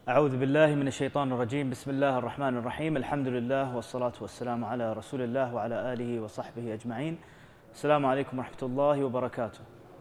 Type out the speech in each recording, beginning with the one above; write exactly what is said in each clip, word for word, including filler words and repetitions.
أعوذ بالله من الشيطان الرجيم بسم الله الرحمن الرحيم الحمد لله والصلاة والسلام على رسول الله وعلى آله وصحبه أجمعين. Assalamu alaikum wa rahmatullahi wa barakatuh.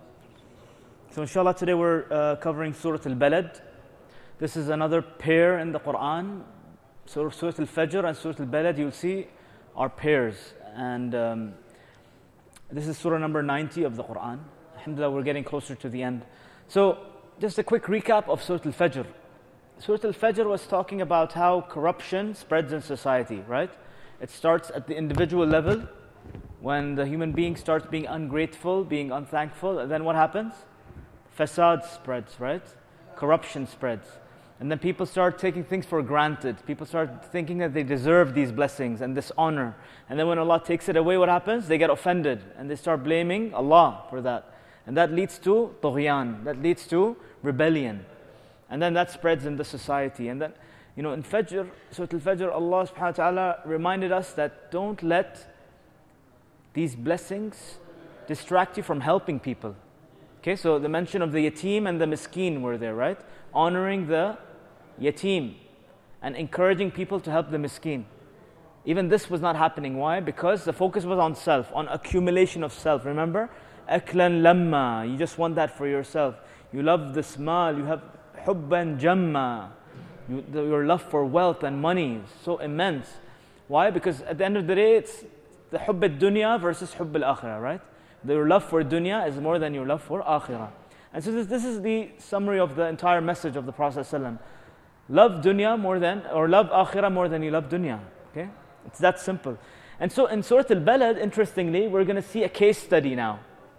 So inshallah today we're uh, covering Surah Al-Balad. This is another pair in the Quran. Surah, Surah Al-Fajr and Surah Al-Balad, you'll see, are pairs. And um, this is Surah number ninety of the Quran. Alhamdulillah, we're getting closer to the end. So just a quick recap of Surah Al-Fajr. Surah Al-Fajr was talking about how corruption spreads in society, right? It starts at the individual level, when the human being starts being ungrateful, being unthankful, and then what happens? Fasad spreads, right? Corruption spreads. And then people start taking things for granted. People start thinking that they deserve these blessings and this honor. And then when Allah takes it away, what happens? They get offended and they start blaming Allah for that. And that leads to tughyan, that leads to rebellion. And then that spreads in the society. And then, you know, in Fajr, Surah Al-Fajr, Allah subhanahu wa ta'ala reminded us that don't let these blessings distract you from helping people. Okay, so the mention of the yatim and the miskeen were there, right? Honoring the yatim and encouraging people to help the miskeen. Even this was not happening. Why? Because the focus was on self, on accumulation of self. Remember? Aklan lamma. You just want that for yourself. You love this mal. You have hubban jamma. You, the, your love for wealth and money is so immense. Why? Because at the end of the day, it's the hubb al-dunya versus hubb al-akhirah, right? Your love for dunya is more than your love for akhirah. And so this, this is the summary of the entire message of the Prophet ﷺ. Love dunya more than, or love akhirah more than you love dunya. Okay? It's that simple. And so in Surah Al-Balad, interestingly, we're going to see a case study now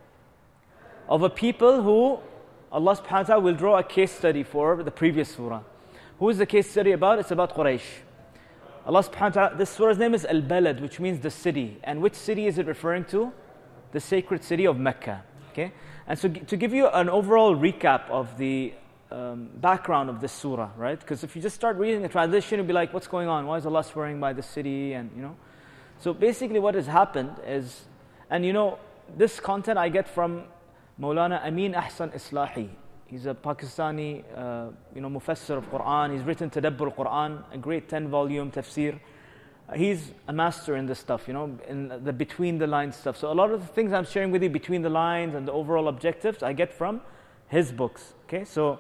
of a people who Allah subhanahu wa ta'ala will draw a case study for the previous surah. Who is the case study about? It's about Quraysh. Allah subhanahu wa ta'ala, this surah's name is Al-Balad, which means the city. And which city is it referring to? The sacred city of Mecca. Okay? And so to give you an overall recap of the um, background of this surah, right? Because if you just start reading the translation, you'll be like, what's going on? Why is Allah swearing by the city? And you know. So basically what has happened is, and you know, this content I get from Maulana Amin Ahsan Islahi. He's a Pakistani, uh, you know, mufassir of Quran. He's written Tadabbur Quran, a great ten-volume tafsir. Uh, he's a master in this stuff, you know, in the between the lines stuff. So a lot of the things I'm sharing with you between the lines and the overall objectives, I get from his books. Okay, so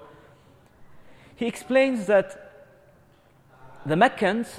he explains that the Meccans,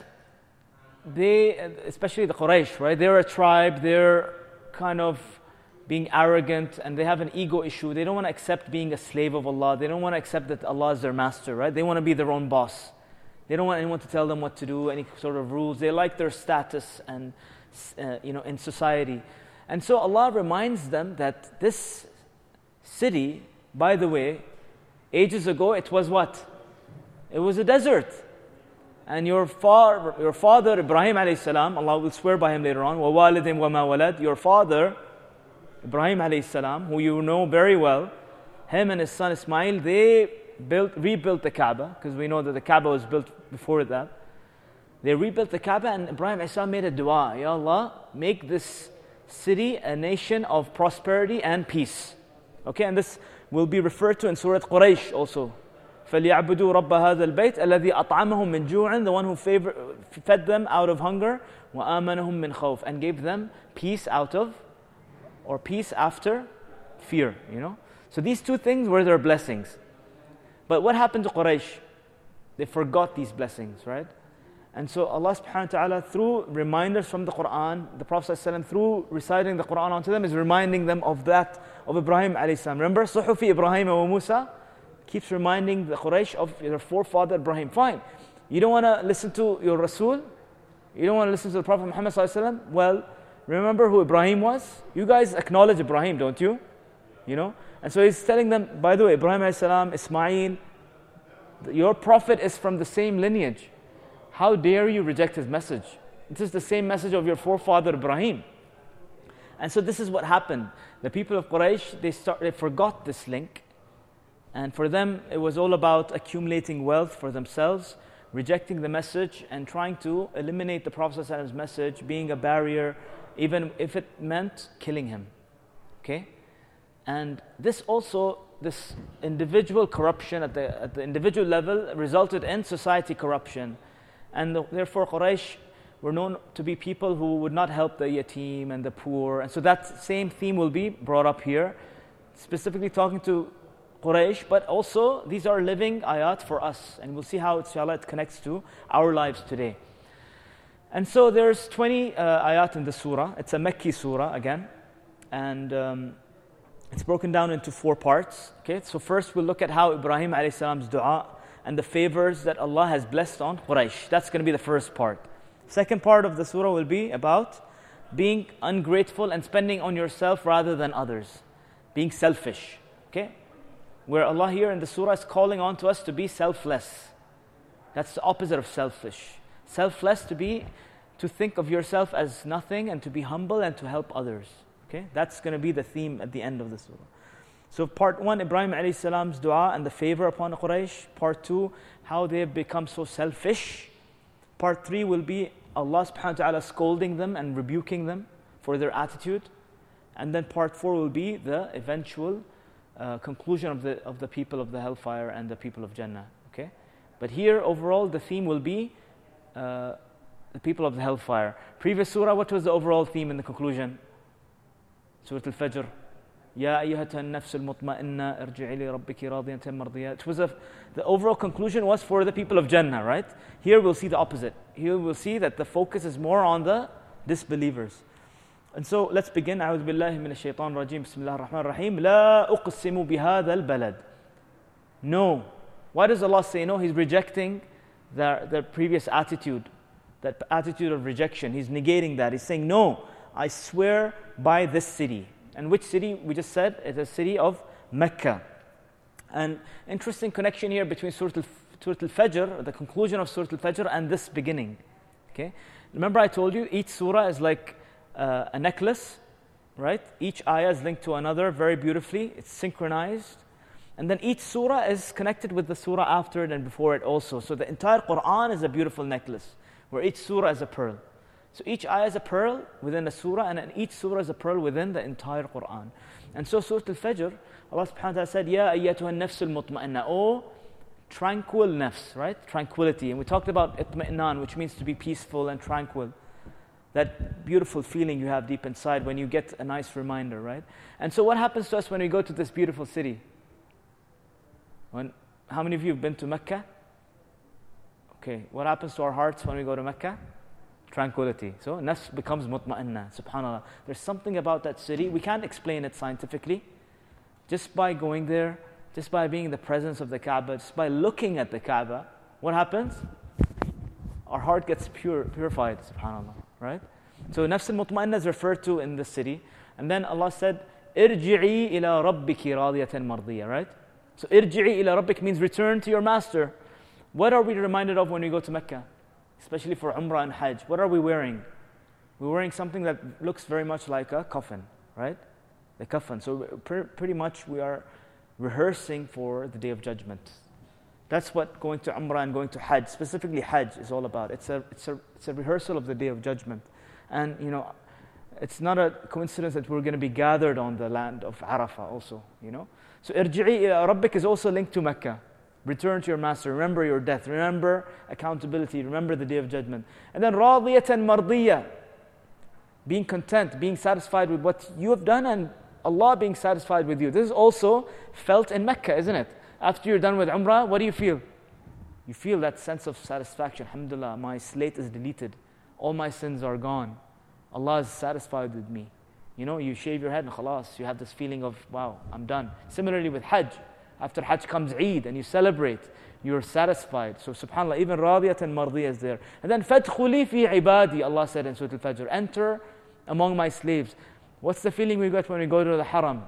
they, especially the Quraysh, right? They're a tribe. They're kind of being arrogant, and they have an ego issue. They don't want to accept being a slave of Allah. They don't want to accept that Allah is their master, right? They want to be their own boss. They don't want anyone to tell them what to do, any sort of rules. They like their status and uh, you know, in society. And so Allah reminds them that this city, by the way, ages ago it was what? It was a desert. And your, far, your father Ibrahim alayhi salam, Allah will swear by him later on, وَوَالِدٍ وَمَا وَلَدٍ, your father Ibrahim alayhi salam, who you know very well, him and his son Ismail, they built, rebuilt the Kaaba, because we know that the Kaaba was built before that. They rebuilt the Kaaba, and Ibrahim alayhi salam made a dua, Ya Allah, make this city a nation of prosperity and peace. Okay, and this will be referred to in Surah Quraysh also. فَلْيَعْبُدُوا رَبَّ هَذَا الْبَيْتِ الَّذِي أَطْعَمَهُم مِّن جُوعٍ, the one who favor, fed them out of hunger, وَآمَنَهُم مِّن خَوْفٍ, and gave them peace out of, or peace after fear, you know. So these two things were their blessings. But what happened to Quraysh? They forgot these blessings, right? And so Allah subhanahu wa ta'ala, through reminders from the Quran, the Prophet ﷺ, through reciting the Quran onto them, is reminding them of that, of Ibrahim alayhi salam. Remember, Suhufi Ibrahim wa Musa keeps reminding the Quraysh of their forefather Ibrahim. Fine. You don't want to listen to your Rasul? You don't want to listen to the Prophet Muhammad ﷺ? Well, remember who Ibrahim was? You guys acknowledge Ibrahim, don't you? You know? And so he's telling them, by the way, Ibrahim alayhi salam, Ismail, your prophet is from the same lineage. How dare you reject his message? This is the same message of your forefather Ibrahim. And so this is what happened. The people of Quraysh, they, start, they forgot this link. And for them, it was all about accumulating wealth for themselves, rejecting the message, and trying to eliminate the Prophet's message, being a barrier, even if it meant killing him. Okay? And this also this individual corruption at the, at the individual level resulted in society corruption. And the, therefore Quraysh were known to be people who would not help the yatim and the poor. And so that same theme will be brought up here, specifically talking to Quraysh, but also these are living ayat for us. And we'll see how, inshallah, it connects to our lives today. And so there's twenty uh, ayat in the surah. It's a Makki surah again. And um, it's broken down into four parts. Okay, so first we'll look at how Ibrahim alayhi salam's dua and the favors that Allah has blessed on Quraysh. That's going to be the first part. Second part of the surah will be about being ungrateful and spending on yourself rather than others. Being selfish. Okay? Where Allah here in the surah is calling on to us to be selfless. That's the opposite of selfish. Selfless, to be, to think of yourself as nothing and to be humble and to help others. Okay? That's going to be the theme at the end of the surah. So part one, Ibrahim alayhi salam's dua and the favor upon Quraysh. Part two, how they have become so selfish. Part three will be Allah subhanahu wa ta'ala scolding them and rebuking them for their attitude. And then part four will be the eventual uh, conclusion of the of the people of the hellfire and the people of Jannah. Okay? But here overall the theme will be uh, the people of the hellfire. Previous surah, what was the overall theme in the conclusion? Surah Al-Fajr. Ya ayyuhata an-nafs al-mutma'inna irji'i li rabbiki radiyatan mardiyah. It was a, the overall conclusion was for the people of Jannah, right? Here we'll see the opposite. Here we'll see that the focus is more on the disbelievers. And so let's begin. أعوذ بالله من الشيطان الرجيم. بسم الله الرحمن الرحيم. لا أقسم بهذا البلد. No. Why does Allah say no? He's rejecting their, their previous attitude, that attitude of rejection. He's negating that. He's saying, no, I swear by this city. And which city? We just said it's a city of Mecca. And interesting connection here between Surah Al-Fajr, the conclusion of Surah Al-Fajr, and this beginning. Okay. Remember I told you each surah is like uh, a necklace, right? Each ayah is linked to another very beautifully. It's synchronized. And then each surah is connected with the surah after it and before it also. So the entire Quran is a beautiful necklace, where each surah is a pearl. So each ayah is a pearl within a surah, and each surah is a pearl within the entire Quran. And so Surah Al-Fajr, Allah subhanahu wa ta'ala said, Ya ayyatuha an-nafs al-mutma'inna. Oh, tranquil nafs, right? Tranquility. And we talked about itma'innan, which means to be peaceful and tranquil. That beautiful feeling you have deep inside when you get a nice reminder, right? And so what happens to us when we go to this beautiful city? When, how many of you have been to Mecca? Okay, what happens to our hearts when we go to Mecca? Tranquility. So nafs becomes mutma'inna. Subhanallah. There's something about that city. We can't explain it scientifically. Just by going there, just by being in the presence of the Kaaba, just by looking at the Kaaba, what happens? Our heart gets pure, purified. Subhanallah. Right? So nafs al-mutma'inna is referred to in the city. And then Allah said, Irji'i ila rabbiki radiyatan mardiyah. Right? So irji'i ila rabbik means return to your master. What are we reminded of when we go to Mecca? Especially for Umrah and Hajj. What are we wearing? We're wearing something that looks very much like a coffin, right? The coffin. So pre- pretty much we are rehearsing for the Day of Judgment. That's what going to Umrah and going to Hajj, specifically Hajj, is all about. It's a, it's a, it's a rehearsal of the Day of Judgment. And, you know, it's not a coincidence that we're going to be gathered on the land of Arafah also, you know. So irji'i ila rabbik is also linked to Mecca. Return to your master. Remember your death. Remember accountability. Remember the Day of Judgment. And then radiyatan mardiyah. Being content, being satisfied with what you have done and Allah being satisfied with you. This is also felt in Mecca, isn't it? After you're done with Umrah, what do you feel? You feel that sense of satisfaction. Alhamdulillah, my slate is deleted. All my sins are gone. Allah is satisfied with me. You know, you shave your head and khalas. You have this feeling of, wow, I'm done. Similarly with Hajj. After Hajj comes Eid and you celebrate, you're satisfied. So subhanAllah, even radiyatan mardiyah is there. And then fadkhuli fi ibadi, Allah said in Surah Al-Fajr, enter among my slaves. What's the feeling we get when we go to the Haram?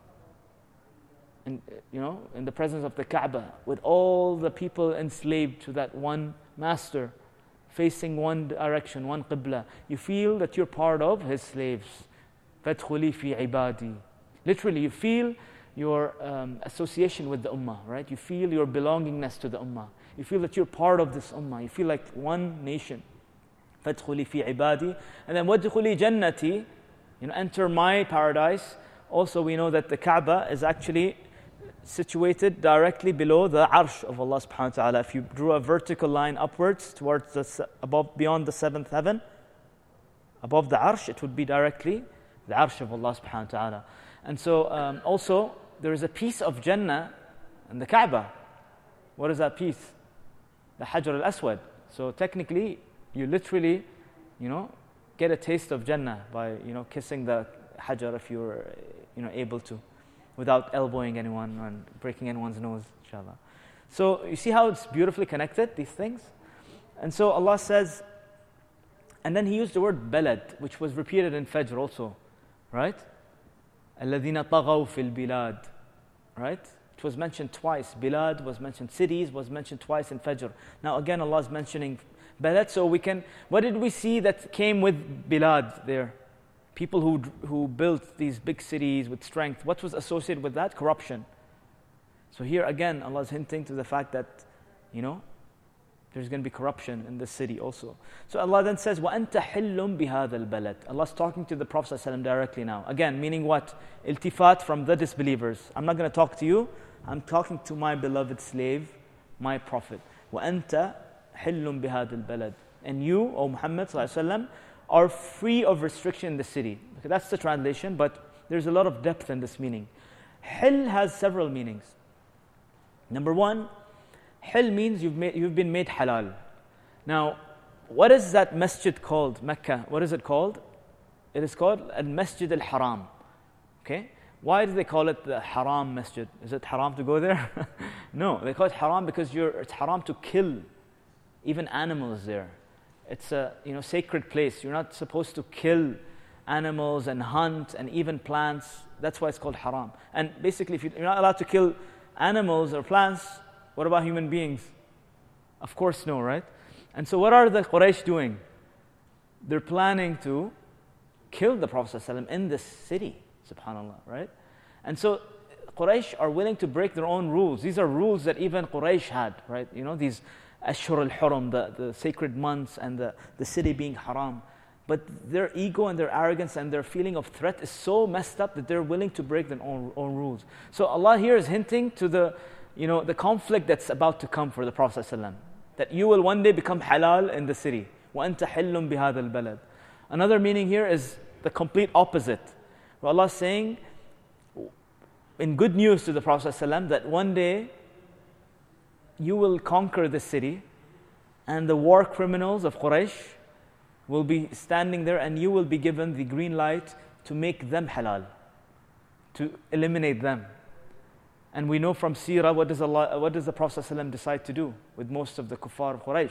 And, you know, in the presence of the Kaaba, with all the people enslaved to that one master, facing one direction, one qibla. You feel that you're part of his slaves. Fadkhuli fi ibadi. Literally, you feel your um, association with the ummah, right? You feel your belongingness to the ummah. You feel that you're part of this ummah. You feel like one nation. فَادْخُلِي فِي عِبَادِي. And then وَادْخُلِي جَنَّتِي. You know, enter my paradise. Also, we know that the Kaaba is actually situated directly below the arsh of Allah subhanahu wa ta'ala. If you drew a vertical line upwards towards the above, beyond the seventh heaven, above the arsh, it would be directly the arsh of Allah subhanahu wa ta'ala. And so um, also there is a piece of Jannah in the Kaaba. What is that piece? The Hajar al-Aswad. So technically, you literally, you know, get a taste of Jannah by, you know, kissing the Hajar if you're, you know, able to, without elbowing anyone and breaking anyone's nose, inshallah. So you see how it's beautifully connected, these things? And so Allah says, and then He used the word balad, which was repeated in Fajr also, right? الَّذِينَ طَغَوْا فِي الْبِلَادِ, right? It was mentioned twice. Bilad was mentioned, cities was mentioned twice in Fajr. Now again Allah is mentioning balad, so we can, what did we see that came with bilad there? People who who built these big cities with strength. What was associated with that? Corruption. So here again, Allah is hinting to the fact that, you know, there's going to be corruption in this city also. So Allah then says, وَأَنْتَ حِلٌّ بِهَذَا الْبَلَدِ. Allah is talking to the Prophet ﷺ directly now. Again, meaning what? Iltifat from the disbelievers. I'm not going to talk to you. I'm talking to my beloved slave, my Prophet. وَأَنْتَ حِلٌّ بِهَذَا الْبَلَدِ. And you, O Muhammad ﷺ, are free of restriction in the city. Okay, that's the translation, but there's a lot of depth in this meaning. Hil has several meanings. Number one, Hil means you've, made, you've been made halal. Now, what is that masjid called, Mecca? What is it called? It is called Al-Masjid Al-Haram. Okay? Why do they call it the Haram Masjid? Is it haram to go there? No, they call it haram because you're, it's haram to kill even animals there. It's a, you know, sacred place. You're not supposed to kill animals and hunt and even plants. That's why it's called haram. And basically, if you're not allowed to kill animals or plants, what about human beings? Of course no, right? And so what are the Quraysh doing? They're planning to kill the Prophet ﷺ in this city, subhanAllah, right? And so Quraysh are willing to break their own rules. These are rules that even Quraysh had, right? You know, these Ashhur al-Hurum, the, the sacred months and the, the city being haram. But their ego and their arrogance and their feeling of threat is so messed up that they're willing to break their own, own rules. So Allah here is hinting to the, you know, the conflict that's about to come for the Prophet ﷺ, that you will one day become halal in the city. وَأَنْتَ حِلٌّ بِهَذَا الْبَلَدِ. Another meaning here is the complete opposite. Where Allah is saying, in good news to the Prophet ﷺ, that one day you will conquer the city and the war criminals of Quraysh will be standing there and you will be given the green light to make them halal, to eliminate them. And we know from Seerah, what does Allah, what does the Prophet ﷺ decide to do with most of the kuffar of Quraysh?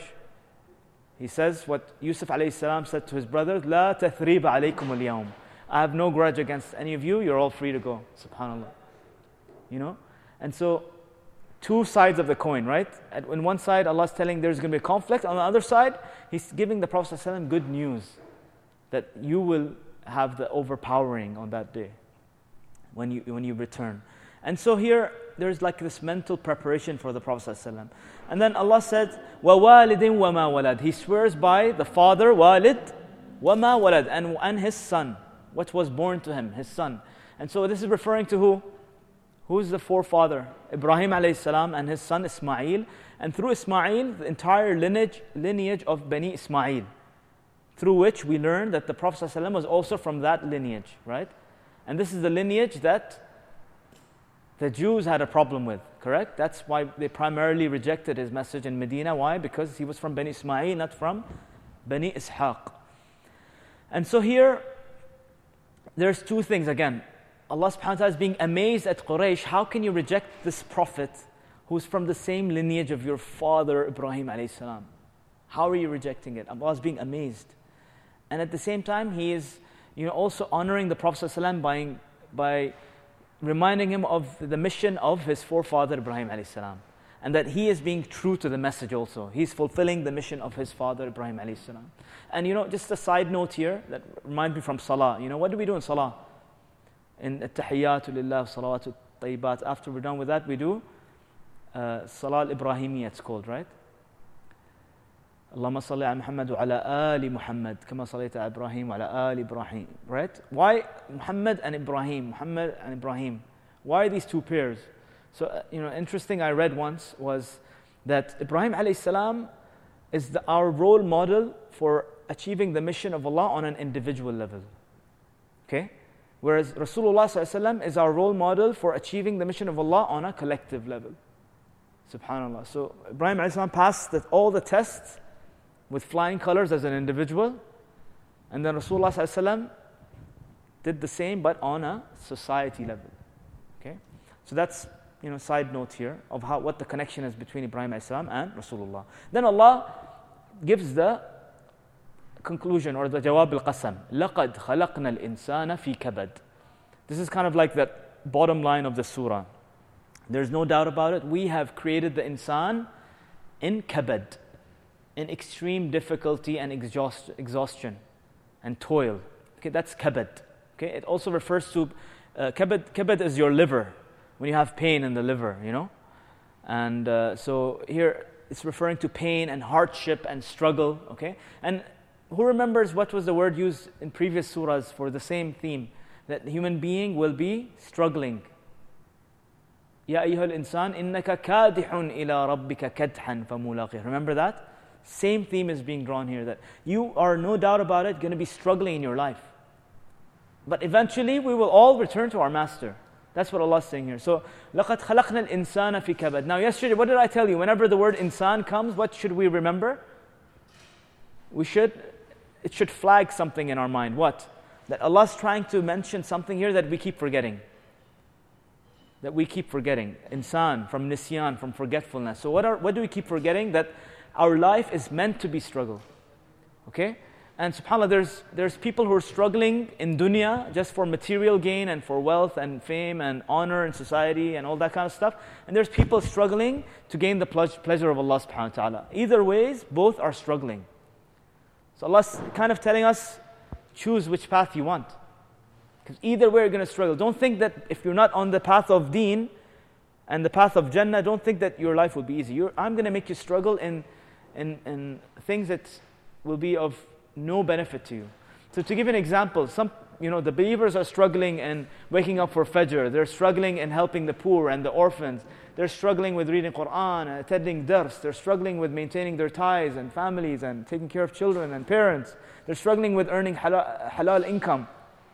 He says what Yusuf alayhi salam said to his brothers, لا تثريب عليكم اليوم. I have no grudge against any of you, you're all free to go. Subhanallah. You know? And so, two sides of the coin, right? On one side, Allah is telling there's going to be a conflict. On the other side, He's giving the Prophet ﷺ good news that you will have the overpowering on that day when you when you return. And so here, there's like this mental preparation for the Prophet ﷺ. And then Allah said, وَوَالِدٍ وَمَا وَلَدٍ. He swears by the father, walid, وَمَا وَلَدٍ, and, and his son, what was born to him, his son. And so this is referring to who? Who is the forefather? Ibrahim alayhi salam and his son Ismail. And through Ismail, the entire lineage, lineage of Bani Ismail, through which we learn that the Prophet ﷺ was also from that lineage, right? And this is the lineage that the Jews had a problem with, correct? That's why they primarily rejected his message in Medina. Why? Because he was from Bani Ismail, not from Bani Ishaq. And so here, there's two things again. Allah subhanahu wa ta'ala is being amazed at Quraysh. How can you reject this prophet who's from the same lineage of your father Ibrahim alayhi salam? How are you rejecting it? Allah is being amazed. And at the same time, He is, you know, also honoring the Prophet ﷺ by, by reminding him of the mission of his forefather Ibrahim alayhi salam. And that he is being true to the message also. He's fulfilling the mission of his father Ibrahim alayhi salam. And you know, just a side note here that reminds me from Salah. You know, what do we do in Salah? In At-Tahiyyatu Lillah, Salawatu Tayyibat. After we're done with that, we do uh, Salah al-Ibrahimiyya, it's called, right? Allahumma salli ala Muhammad wa ala ali Muhammad kama sallayta ala Ibrahim wa ala ali Ibrahim, right? Why Muhammad and Ibrahim? Muhammad and Ibrahim. Why these two pairs? So, uh, you know, interesting I read once was that Ibrahim alayhi salam is the, our role model for achieving the mission of Allah on an individual level. Okay? Whereas Rasulullah sallallahu alaihi wasallam is our role model for achieving the mission of Allah on a collective level. Subhanallah. So Ibrahim alayhi salam passed the, all the tests with flying colors as an individual, and then Rasulullah sallallahu alaihi wasallam did the same but on a society level. Okay? So that's, you know, side note here of how what the connection is between Ibrahim alayhi salam and Rasulullah. Then Allah gives the conclusion or the jawab al-qasam. لَقَدْ خَلَقْنَا الْإِنسَانَ فِي كَبَدٍ. This is kind of like that bottom line of the surah. There's no doubt about it. We have created the insan in kabad, in extreme difficulty and exhaust, exhaustion and toil. Okay, that's kabad. Okay, it also refers to uh, kabad. Kabad is your liver, when you have pain in the liver, you know. And uh, so here it's referring to pain and hardship and struggle. Okay, and who remembers what was the word used in previous surahs for the same theme? That the human being will be struggling. Ya ayyuhal insan innaka kadihun ila rabbika kadhan famulaqih. Remember that? Same theme is being drawn here, that you are, no doubt about it, going to be struggling in your life. But eventually we will all return to our master. That's what Allah is saying here. So, لَقَدْ خَلَقْنَا الْإِنسَانَ فِي كَبَدٍ. Now yesterday, what did I tell you? Whenever the word insan comes, what should we remember? We should, it should flag something in our mind. What? That Allah is trying to mention something here that we keep forgetting. That we keep forgetting. Insan, from nisyan, from forgetfulness. So what are what do we keep forgetting? That our life is meant to be struggle. Okay? And subhanAllah, there's there's people who are struggling in dunya just for material gain and for wealth and fame and honor in society and all that kind of stuff. And there's people struggling to gain the pleasure of Allah subhanahu wa ta'ala. Either ways, both are struggling. So Allah's kind of telling us, choose which path you want. Because either way you're going to struggle. Don't think that if you're not on the path of deen and the path of Jannah, don't think that your life will be easy. You're, I'm going to make you struggle in, in, in things that will be of no benefit to you. So to give an example, some, you know, the believers are struggling in waking up for Fajr. They're struggling in helping the poor and the orphans. They're struggling with reading Quran and attending dars. They're struggling with maintaining their ties and families and taking care of children and parents. They're struggling with earning halal, halal income.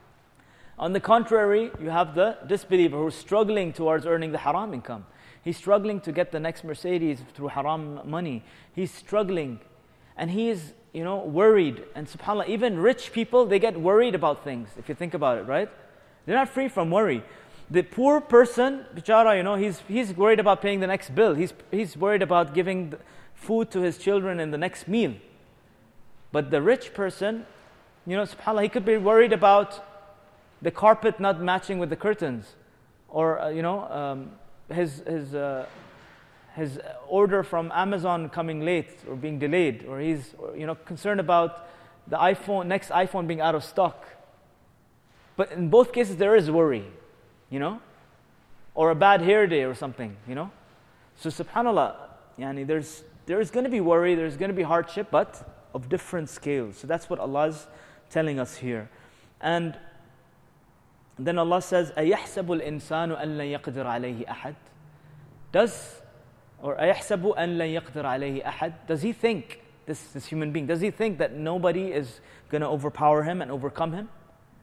On the contrary, you have the disbeliever who's struggling towards earning the haram income. He's struggling to get the next Mercedes through haram money. He's struggling and he is, you know, worried. And subhanAllah, even rich people, they get worried about things, if you think about it, right? They're not free from worry. The poor person, bichara, you know, he's he's worried about paying the next bill. He's he's worried about giving food to his children in the next meal. But the rich person, you know, subhanAllah, he could be worried about the carpet not matching with the curtains, or uh, you know, um, his his uh, his order from Amazon coming late or being delayed, or he's you know concerned about the iPhone next iPhone being out of stock. But in both cases, there is worry, you know, or a bad hair day or something, you know. So subhanAllah, yani there's there is going to be worry, there's going to be hardship, but of different scales. So that's what Allah is telling us here, and. Then Allah says, أَيَحْسَبُ الْإِنسَانُ أَن لَّن يَقْدِرَ عَلَيْهِ أَحَدٍ. Does, or أَيَحْسَبُ أَن لَّن يَقْدِرَ عَلَيْهِ أَحَدٍ. Does he think, this, this human being, does he think that nobody is going to overpower him and overcome him?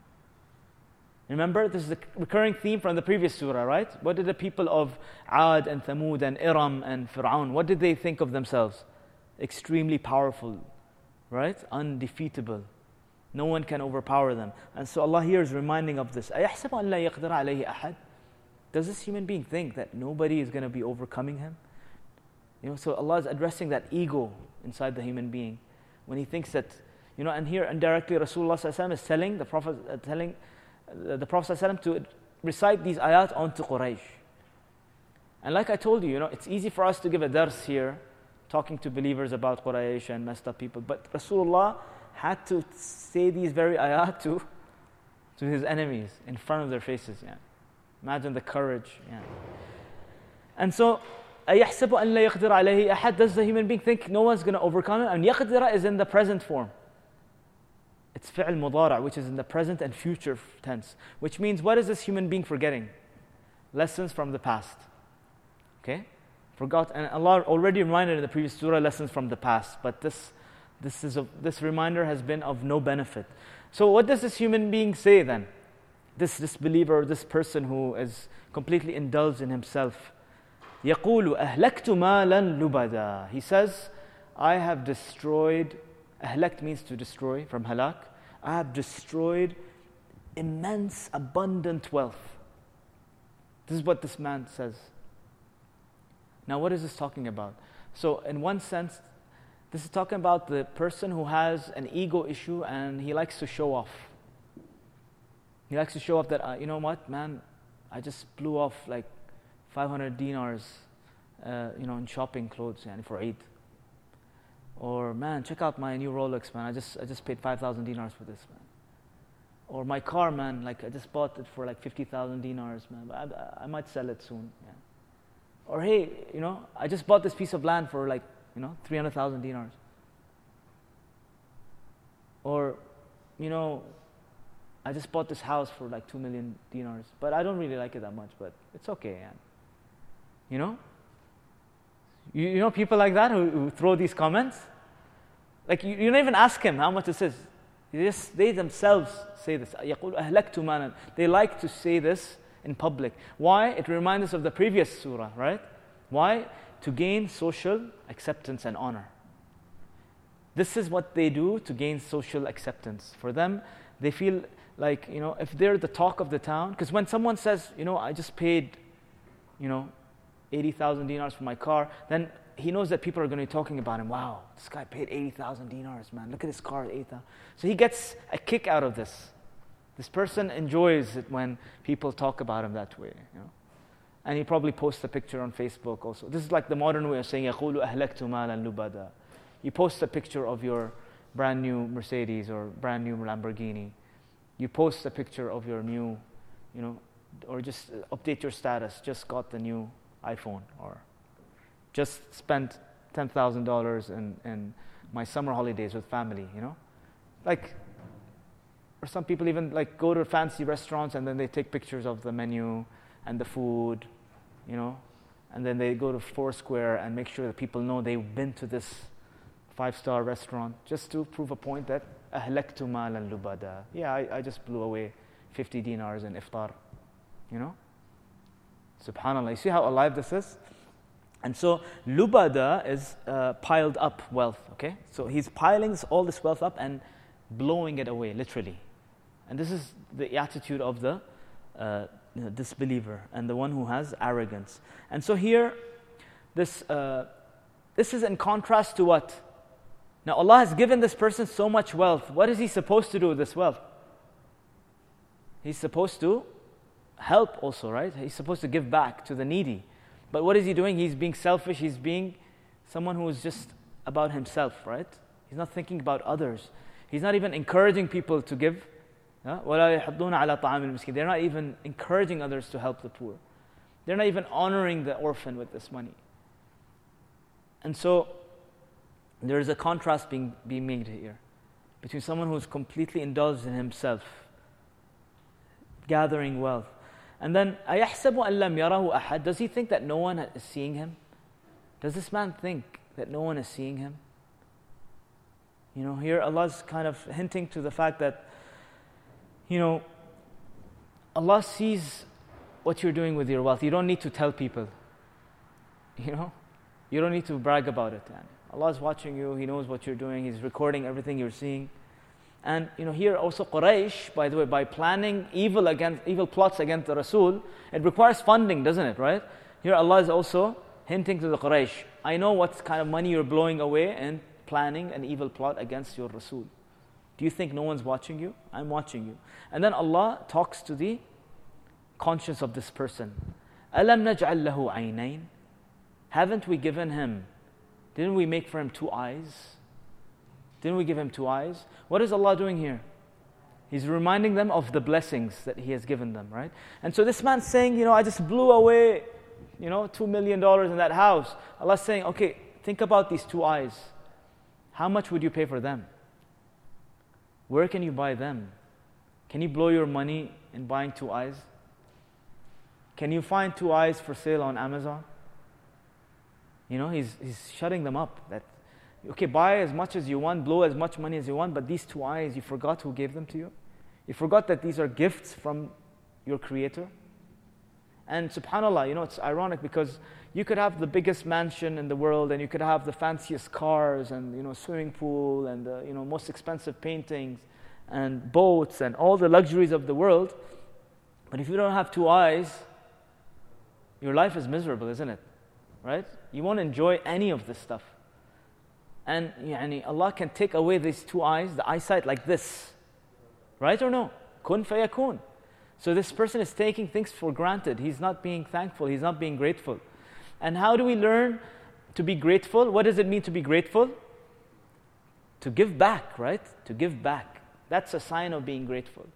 Remember, this is the recurring theme from the previous surah, right? What did the people of Ad and Thamud and Iram and Fir'aun, what did they think of themselves? Extremely powerful, right? Undefeatable. No one can overpower them. And so Allah here is reminding of this. أَيَحْسَبُ أَن لَّا يَقْدِرَ عَلَيْهِ أَحَدٍ. Does this human being think that nobody is going to be overcoming him? You know, so Allah is addressing that ego inside the human being when he thinks that, you know, and here indirectly Rasulullah sallallahu alaihi wasallam is telling the Prophet, uh, telling uh, the Prophet sallallahu alaihi wasallam to recite these ayat onto Quraysh. And like I told you, you know, it's easy for us to give a dars here, talking to believers about Quraysh and messed up people, but Rasulullah had to say these very ayat to, to his enemies in front of their faces. Yeah. Imagine the courage. Yeah. And so, أَيَحْسَبُ أَن لَّا يَقْدِرَ عَلَيْهِ أَحَدٍ. Does the human being think no one's going to overcome him? And يَقْدِرَ is in the present form. It's فعل مضارع, which is in the present and future tense. Which means, what is this human being forgetting? Lessons from the past. Okay? Forgot, and Allah already reminded in the previous surah lessons from the past, but this this is a, this reminder has been of no benefit. So what does this human being say then? This disbeliever, this person who is completely indulged in himself. يَقُولُ أَهْلَكْتُ مَالًا لُبَدًا. He says, I have destroyed, ahlakt means to destroy, from halak. I have destroyed immense, abundant wealth. This is what this man says. Now, what is this talking about? So, in one sense, this is talking about the person who has an ego issue and he likes to show off. He likes to show off that, uh, you know what, man, I just blew off like five hundred dinars, uh, you know, in shopping clothes and for Eid. Or, man, check out my new Rolex, man. I just I just paid five thousand dinars for this, man. Or my car, man, like I just bought it for like fifty thousand dinars, man. I, I might sell it soon. Yeah. Or, hey, you know, I just bought this piece of land for like, you know, three hundred thousand dinars. Or, you know, I just bought this house for like two million dinars. But I don't really like it that much, but it's okay, yeah. You know? You, you know people like that who, who throw these comments? Like, you, you don't even ask him how much this is. They, just, they themselves say this. يَقُولُ أَهْلَكْتُ مَالًا. They like to say this in public. Why? It reminds us of the previous surah, right? Why? To gain social acceptance and honor. This is what they do to gain social acceptance. For them, they feel like, you know, if they're the talk of the town, because when someone says, you know, I just paid, you know, eighty thousand dinars for my car, then he knows that people are going to be talking about him. Wow, this guy paid eighty thousand dinars, man. Look at his car, eighty thousand. So he gets a kick out of this. This person enjoys it when people talk about him that way, you know. And he probably posts a picture on Facebook also. This is like the modern way of saying, يَقُولُ أَهْلَكْتُ مَالًا لُبَدًا. You post a picture of your brand new Mercedes or brand new Lamborghini. You post a picture of your new, you know, or just update your status, just got the new iPhone, or just spent ten thousand dollars in, in my summer holidays with family, you know. Like, or some people even like go to fancy restaurants and then they take pictures of the menu and the food, you know, and then they go to Foursquare and make sure that people know they've been to this five-star restaurant just to prove a point that أهلكت مالا لبدا. Yeah, I, I just blew away fifty dinars in iftar, you know. Subhanallah, you see how alive this is? And so lubada is uh, piled up wealth, okay? So he's piling this, all this wealth up and blowing it away, literally. And this is the attitude of the uh, you know, disbeliever and the one who has arrogance. And so here, this uh, this is in contrast to what? Now Allah has given this person so much wealth. What is he supposed to do with this wealth? He's supposed to help also, right? He's supposed to give back to the needy. But what is he doing? He's being selfish. He's being someone who is just about himself, right? He's not thinking about others. He's not even encouraging people to give. وَلَا يَحُضُّونَ عَلَى طَعَامِ الْمِسْكِينِ. They're not even encouraging others to help the poor. They're not even honoring the orphan with this money. And so there is a contrast being, being made here between someone who's completely indulged in himself, gathering wealth. And then, أَيَحْسَبُ أَنْ لَمْ يَرَهُ أَحَدٌ. Does he think that no one is seeing him? Does this man think that no one is seeing him? You know, here Allah's kind of hinting to the fact that, you know, Allah sees what you're doing with your wealth. You don't need to tell people. You know, you don't need to brag about it. Allah is watching you. He knows what you're doing. He's recording everything you're seeing. And you know, here also Quraysh, by the way, by planning evil against evil plots against the Rasul, it requires funding, doesn't it? Right? Here Allah is also hinting to the Quraysh, I know what kind of money you're blowing away in planning an evil plot against your Rasul. Do you think no one's watching you? I'm watching you. And then Allah talks to the conscience of this person. أَلَمْ نَجْعَلْ لَهُ عَيْنَيْنِ. Haven't we given him, didn't we make for him two eyes? Didn't we give him two eyes? What is Allah doing here? He's reminding them of the blessings that He has given them, right? And so this man's saying, you know, I just blew away, you know, two million dollars in that house. Allah's saying, okay, think about these two eyes. How much would you pay for them? Where can you buy them? Can you blow your money in buying two eyes? Can you find two eyes for sale on Amazon? You know, he's, he's shutting them up. That, okay, buy as much as you want, blow as much money as you want, but these two eyes, you forgot who gave them to you? You forgot that these are gifts from your Creator? And subhanAllah, you know, it's ironic because you could have the biggest mansion in the world and you could have the fanciest cars and, you know, swimming pool and, the, you know, most expensive paintings and boats and all the luxuries of the world. But if you don't have two eyes, your life is miserable, isn't it? Right? You won't enjoy any of this stuff. And yani, Allah can take away these two eyes, the eyesight like this. Right or no? Kun fayakun. So this person is taking things for granted. He's not being thankful. He's not being grateful. And how do we learn to be grateful? What does it mean to be grateful? To give back, right? To give back. That's a sign of being grateful.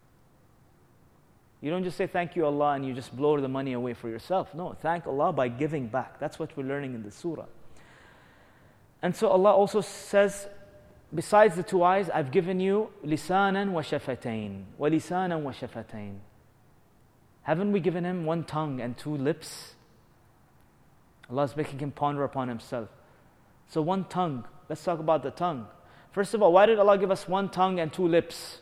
You don't just say thank you Allah and you just blow the money away for yourself. No, thank Allah by giving back. That's what we're learning in the surah. And so Allah also says, besides the two eyes, I've given you lisanan wa shafatain. Wa lisanan wa shafatain. Haven't we given him one tongue and two lips? Allah is making him ponder upon himself. So one tongue. Let's talk about the tongue. First of all, why did Allah give us one tongue and two lips?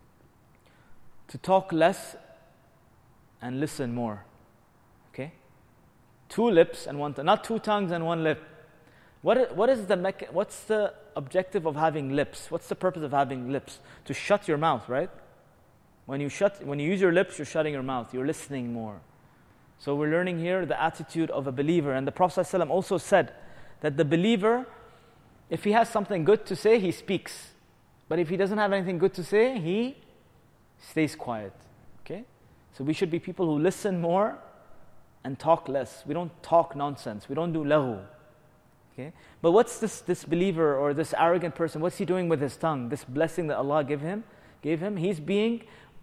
To talk less and listen more. Okay? Two lips and one tongue. Not two tongues and one lip. What, what is the mecha- what's the objective of having lips? What's the purpose of having lips? To shut your mouth, right? When you shut, when you use your lips, you're shutting your mouth. You're listening more. So we're learning here the attitude of a believer. And the Prophet ﷺ also said that the believer, if he has something good to say, he speaks. But if he doesn't have anything good to say, he stays quiet. Okay? So we should be people who listen more and talk less. We don't talk nonsense. We don't do lahu. Okay? But what's this, this believer or this arrogant person, what's he doing with his tongue? This blessing that Allah gave him, gave him, he's being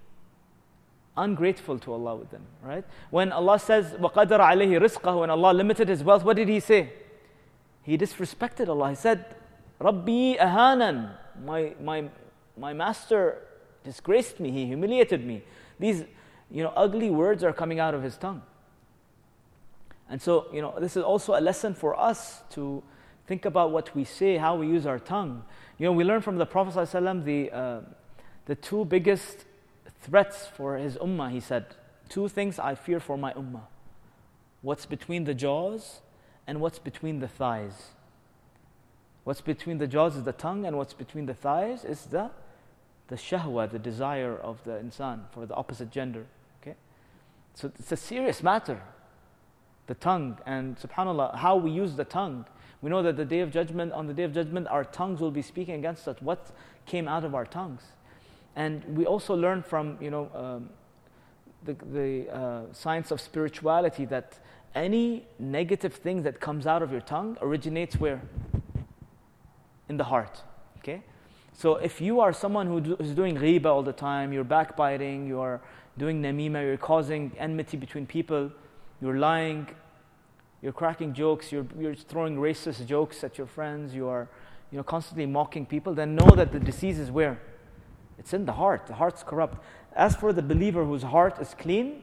ungrateful to Allah with them, right? When Allah says, وَقَدَرَ عَلَيْهِ رِزْقَهُ, when Allah limited his wealth, what did he say? He disrespected Allah. He said, Rabbi ahanan, my, my, my master disgraced me, he humiliated me. These, you know, ugly words are coming out of his tongue. And so, you know, this is also a lesson for us to think about what we say, how we use our tongue. You know, we learn from the Prophet ﷺ the, uh, the two biggest threats for his ummah. He said, two things I fear for my ummah. What's between the jaws and what's between the thighs. What's between the jaws is the tongue, and what's between the thighs is the, the shahwa, the desire of the insan for the opposite gender. Okay? So it's a serious matter. The tongue, and subhanAllah, how we use the tongue. We know that the day of judgment, on the day of judgment, our tongues will be speaking against us. What came out of our tongues? And we also learn from, you know, um, the, the uh, science of spirituality that any negative thing that comes out of your tongue originates where? In the heart. Okay? So if you are someone who do, is doing ghiba all the time, you're backbiting, you're doing namima, you're causing enmity between people, you're lying, you're cracking jokes, you're, you're throwing racist jokes at your friends, you are, you know, constantly mocking people, then know that the disease is where? It's in the heart. The heart's corrupt. As for the believer whose heart is clean,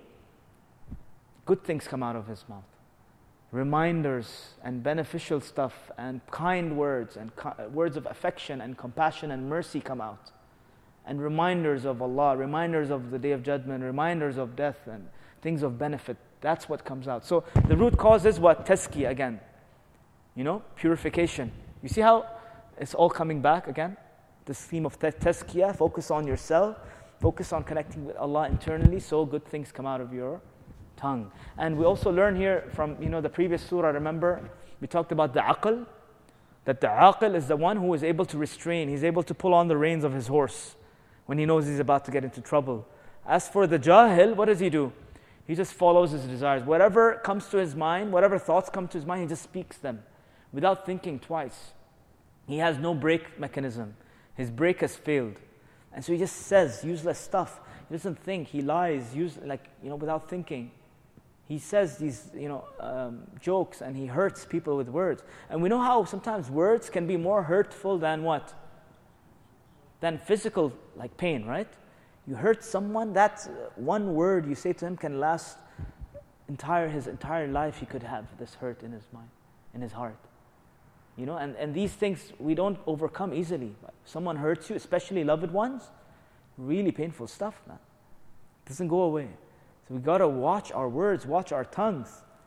good things come out of his mouth. Reminders and beneficial stuff and kind words and co- words of affection and compassion and mercy come out. And reminders of Allah, reminders of the Day of Judgment, reminders of death and things of benefit. That's what comes out. So the root cause is what? Tazkiyah again. You know, purification. You see how it's all coming back again? This theme of tazkiyah, focus on yourself, focus on connecting with Allah internally, so good things come out of your tongue. And we also learn here from, you know, the previous surah, remember, we talked about the aql, that the aql is the one who is able to restrain, he's able to pull on the reins of his horse when he knows he's about to get into trouble. As for the jahil, what does he do? He just follows his desires. Whatever comes to his mind, whatever thoughts come to his mind, he just speaks them without thinking twice. He has no brake mechanism. His brake has failed. And so he just says useless stuff. He doesn't think. He lies, use, like, you know, without thinking. He says these, you know, um, jokes, and he hurts people with words. And we know how sometimes words can be more hurtful than what? Than physical, like pain, right? You hurt someone, that one word you say to him can last entire his entire life. He could have this hurt in his mind. in his heart. You know, and, and these things we don't overcome easily. Someone hurts you, especially loved ones, really painful stuff, man. It doesn't go away. So we got to watch our words, watch our tongues.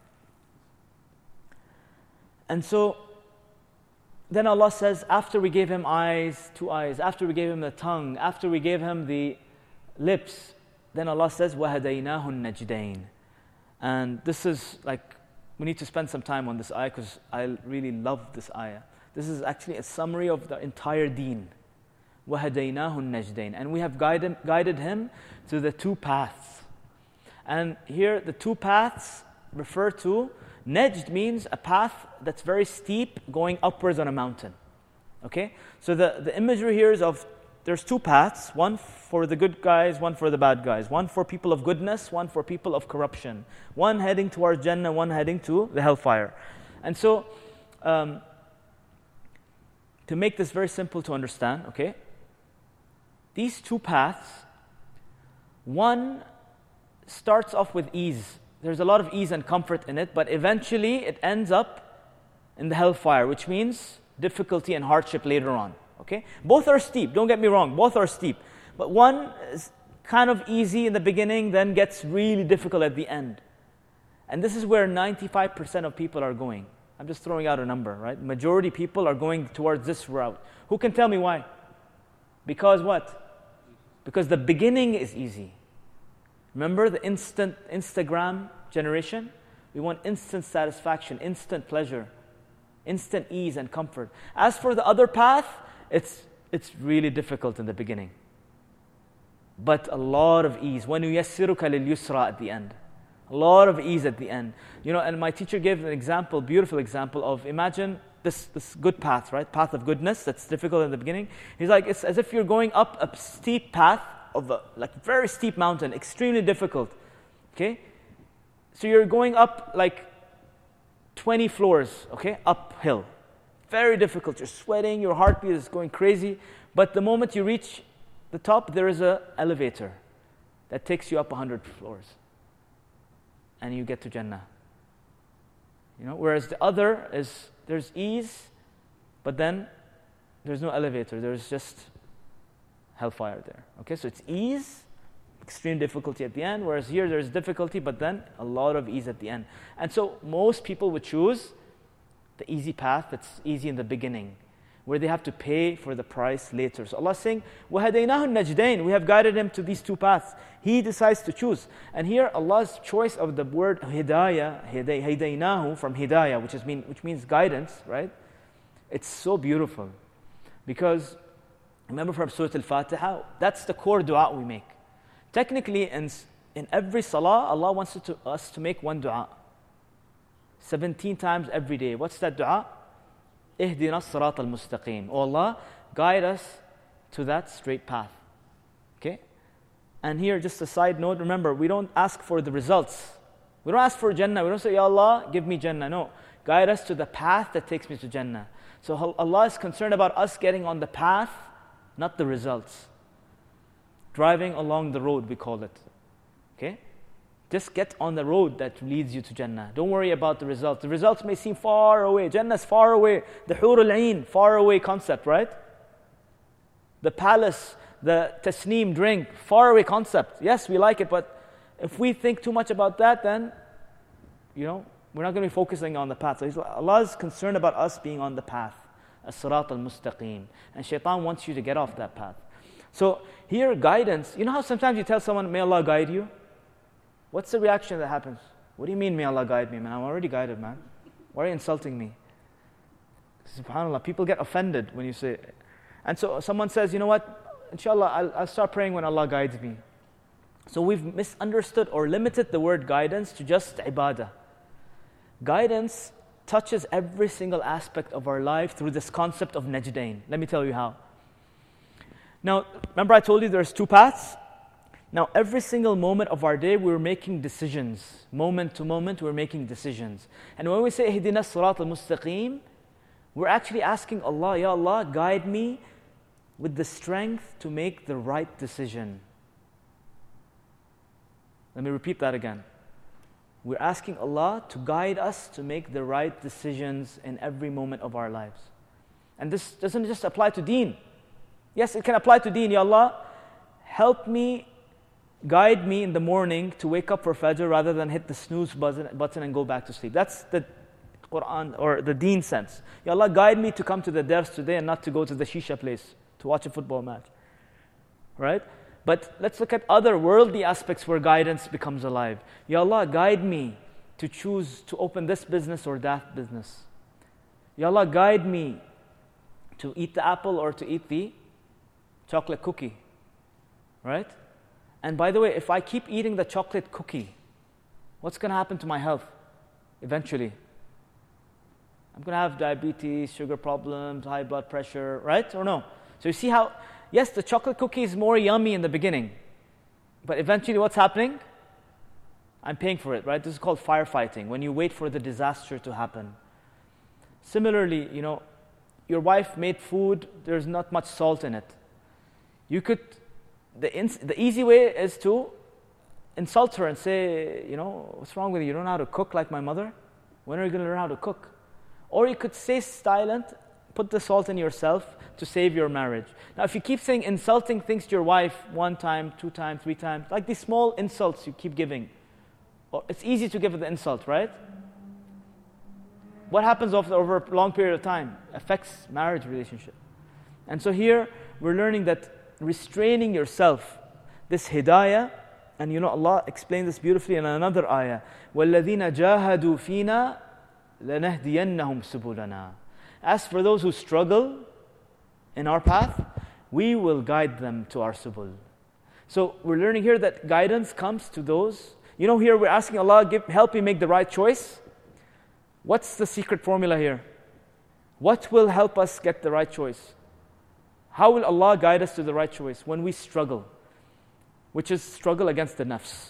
And so then Allah says, after we gave him eyes, two eyes, after we gave him the tongue, after we gave him the lips, then Allah says, وَهَدَيْنَاهُ النَّجْدَيْنِ. And this is like, we need to spend some time on this ayah because I really love this ayah. This is actually a summary of the entire deen. وَهَدَيْنَاهُ النَّجْدَيْنِ. And we have guided, guided him to the two paths. And here the two paths refer to, Najd means a path that's very steep going upwards on a mountain. Okay? So the, the imagery here is of, there's two paths, one for the good guys, one for the bad guys. One for people of goodness, one for people of corruption. One heading towards Jannah, one heading to the hellfire. And so, um, to make this very simple to understand, okay? These two paths, one starts off with ease. There's a lot of ease and comfort in it, but eventually it ends up in the hellfire, which means difficulty and hardship later on. Okay? Both are steep, don't get me wrong, both are steep. But one is kind of easy in the beginning, then gets really difficult at the end. And this is where ninety-five percent of people are going. I'm just throwing out a number, right? Majority people are going towards this route. Who can tell me why? Because what? Because the beginning is easy. Remember the instant Instagram generation? We want instant satisfaction, instant pleasure, instant ease and comfort. As for the other path, it's it's really difficult in the beginning. But a lot of ease. وَنُيَسِّرُكَ لِلْيُسْرَى at the end. A lot of ease at the end. You know, and my teacher gave an example, beautiful example of, imagine this, this good path, right? Path of goodness that's difficult in the beginning. He's like, it's as if you're going up a steep path of a like very steep mountain, extremely difficult. Okay? So you're going up like twenty floors, okay? Uphill. Very difficult. You're sweating, your heartbeat is going crazy. But the moment you reach the top, there is an elevator that takes you up one hundred floors. And you get to Jannah. You know, whereas the other is, there's ease, but then there's no elevator. There's just hellfire there. Okay, so it's ease, extreme difficulty at the end, whereas here there's difficulty, but then a lot of ease at the end. And so most people would choose the easy path that's easy in the beginning, where they have to pay for the price later. So Allah is saying, وَهَدَيْنَاهُ النَّجْدَيْنِ. We have guided him to these two paths. He decides to choose. And here Allah's choice of the word hidayah, هَدَيْنَاهُ, from hidayah, which, is mean, which means guidance, right? It's so beautiful. Because, remember from Surah Al-Fatiha, that's the core dua we make. Technically, in, in every salah, Allah wants to, us to make one dua. seventeen times every day. What's that dua? Ihdina as-sirat al-mustaqim. Oh Allah, guide us to that straight path. Okay? And here, just a side note, remember, we don't ask for the results. We don't ask for Jannah. We don't say, Ya Allah, give me Jannah. No. Guide us to the path that takes me to Jannah. So Allah is concerned about us getting on the path, not the results. Driving along the road, we call it. Okay? Just get on the road that leads you to Jannah. Don't worry about the results. The results may seem far away. Jannah's far away. The Hur al-Ain, far away concept, right? The palace, the tasneem drink, far away concept. Yes, we like it, but if we think too much about that, then, you know, we're not going to be focusing on the path. So Allah is concerned about us being on the path. As-sirat al-mustaqim. And shaitan wants you to get off that path. So here, guidance. You know how sometimes you tell someone, may Allah guide you? What's the reaction that happens? What do you mean, may Allah guide me, man? I'm already guided, man. Why are you insulting me? SubhanAllah, people get offended when you say it. And so someone says, you know what? Inshallah, I'll, I'll start praying when Allah guides me. So we've misunderstood or limited the word guidance to just ibadah. Guidance touches every single aspect of our life through this concept of najdain. Let me tell you how. Now, remember I told you there's two paths? Now, every single moment of our day, we're making decisions. Moment to moment, we're making decisions. And when we say, Ihdina as-sirat al-mustaqim, we're actually asking Allah, Ya Allah, guide me with the strength to make the right decision. Let me repeat that again. We're asking Allah to guide us to make the right decisions in every moment of our lives. And this doesn't just apply to deen. Yes, it can apply to deen. Ya Allah, help me, guide me in the morning to wake up for Fajr rather than hit the snooze button and go back to sleep. That's the Quran or the deen sense. Ya Allah, guide me to come to the dars today and not to go to the shisha place to watch a football match. Right? But let's look at other worldly aspects where guidance becomes alive. Ya Allah, guide me to choose to open this business or that business. Ya Allah, guide me to eat the apple or to eat the chocolate cookie. Right? And by the way, if I keep eating the chocolate cookie, what's going to happen to my health eventually? I'm going to have diabetes, sugar problems, high blood pressure, right? Or no? So you see how, yes, the chocolate cookie is more yummy in the beginning, but eventually what's happening? I'm paying for it, right? This is called firefighting, when you wait for the disaster to happen. Similarly, you know, your wife made food, there's not much salt in it. You could, the, ins, the easy way is to insult her and say, you know, what's wrong with you? You don't know how to cook like my mother? When are you going to learn how to cook? Or you could stay silent, put the salt in yourself to save your marriage. Now, if you keep saying insulting things to your wife one time, two times, three times, like these small insults you keep giving, it's easy to give the insult, right? What happens over, over a long period of time? Affects marriage relationship. And so here, we're learning that restraining yourself, this hidayah, and you know Allah explained this beautifully in another ayah, وَالَّذِينَ جَاهَدُوا فِينَا لَنَهْدِيَنَّهُمْ سُبُلَنَا. As for those who struggle in our path, we will guide them to our subul. So we're learning here that guidance comes to those. You know, here we're asking Allah, give, help me make the right choice. What's the secret formula here? What will help us get the right choice? How will Allah guide us to the right choice? When we struggle, which is struggle against the nafs.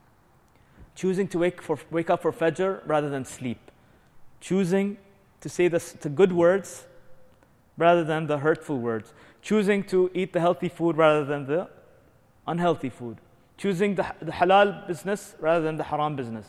Choosing to wake, for, wake up for Fajr rather than sleep. Choosing to say the, the good words rather than the hurtful words. Choosing to eat the healthy food rather than the unhealthy food. Choosing the, the halal business rather than the haram business.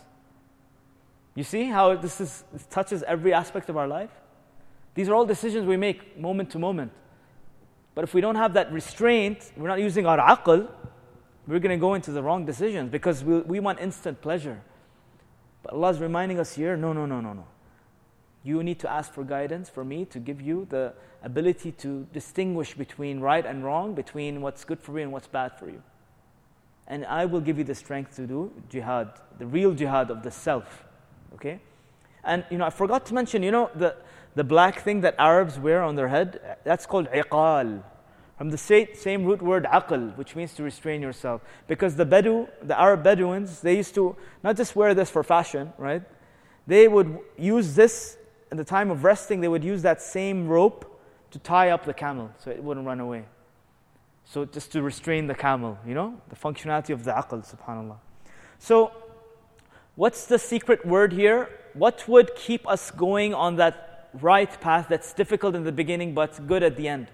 You see how this, is, this touches every aspect of our life? These are all decisions we make moment to moment. But if we don't have that restraint, we're not using our aql, we're going to go into the wrong decisions because we, we want instant pleasure. But Allah is reminding us here, no, no, no, no, no. You need to ask for guidance for me to give you the ability to distinguish between right and wrong, between what's good for you and what's bad for you. And I will give you the strength to do jihad, the real jihad of the self. Okay? And, you know, I forgot to mention, you know, the, the black thing that Arabs wear on their head, that's called iqal. From the same, same root word aql, which means to restrain yourself. Because the Bedu, the Arab Bedouins, they used to not just wear this for fashion, right? They would use this at the time of resting, they would use that same rope to tie up the camel so it wouldn't run away. So just to restrain the camel, you know, the functionality of the aql, subhanAllah. So, what's the secret word here? What would keep us going on that right path that's difficult in the beginning but good at the end?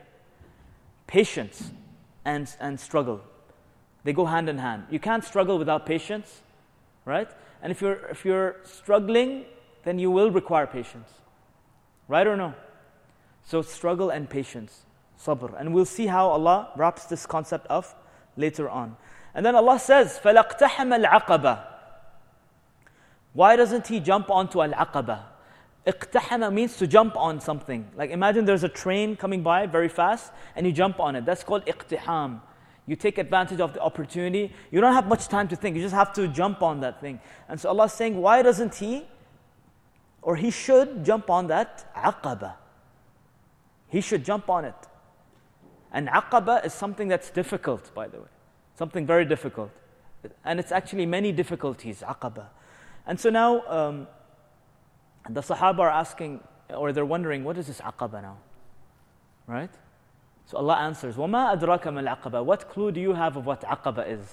Patience and, and struggle. They go hand in hand. You can't struggle without patience, right? And if you're if you're struggling, then you will require patience. Right or no? So struggle and patience, sabr. And we'll see how Allah wraps this concept up later on. And then Allah says, فَلَقْتَحَمَ الْعَقَبَةِ. Why doesn't he jump onto al-aqaba? Iqtahama means to jump on something. Like imagine there's a train coming by very fast and you jump on it. That's called iqtiham. You take advantage of the opportunity. You don't have much time to think. You just have to jump on that thing. And so Allah is saying, why doesn't he, or he should jump on that aqaba? He should jump on it. And aqaba is something that's difficult, by the way. Something very difficult. And it's actually many difficulties, aqaba. And so now, um, the Sahaba are asking, or they're wondering, what is this aqaba now? Right? So Allah answers, وَمَا أَدْرَاكَ مَا الْعَقَبَةِ. What clue do you have of what aqaba is?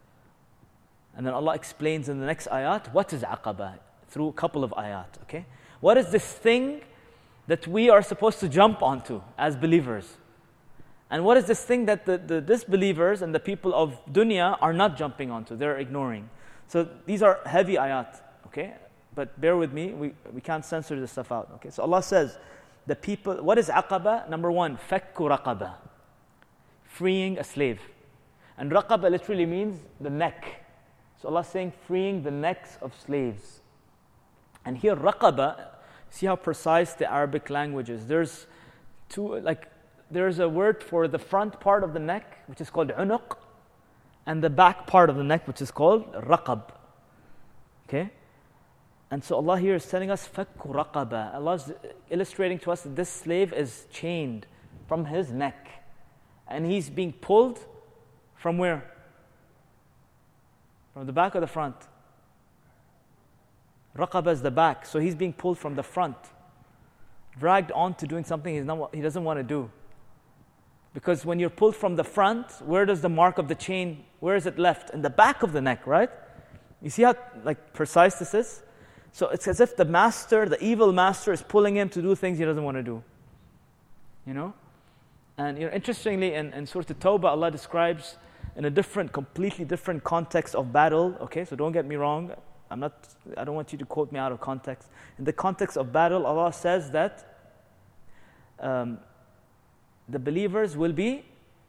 And then Allah explains in the next ayat, what is aqaba? Through a couple of ayat, okay? What is this thing that we are supposed to jump onto as believers? And what is this thing that the, the disbelievers and the people of dunya are not jumping onto, they're ignoring? So these are heavy ayat, okay? But bear with me, we, we can't censor this stuff out, okay? So Allah says, the people, what is aqaba? Number one, fakku raqaba, freeing a slave. And raqaba literally means the neck. So Allah is saying freeing the necks of slaves. And here raqaba, see how precise the Arabic language is. There's two, like, there's a word for the front part of the neck, which is called unuq, and the back part of the neck, which is called raqab. Okay? And so Allah here is telling us fakku raqaba. Allah is illustrating to us that this slave is chained from his neck. And he's being pulled from where? From the back or the front? Raqaba is the back. So he's being pulled from the front, dragged on to doing something he's not, he doesn't want to do. Because when you're pulled from the front, where does the mark of the chain, where is it left? In the back of the neck, right? You see how like precise this is? So it's as if the master, the evil master, is pulling him to do things he doesn't want to do. You know? And you know, interestingly, in, in Surah At-Tawbah, Allah describes in a different, completely different context of battle. Okay, so don't get me wrong. I'm not, I don't want you to quote me out of context. In the context of battle, Allah says that um, the believers will be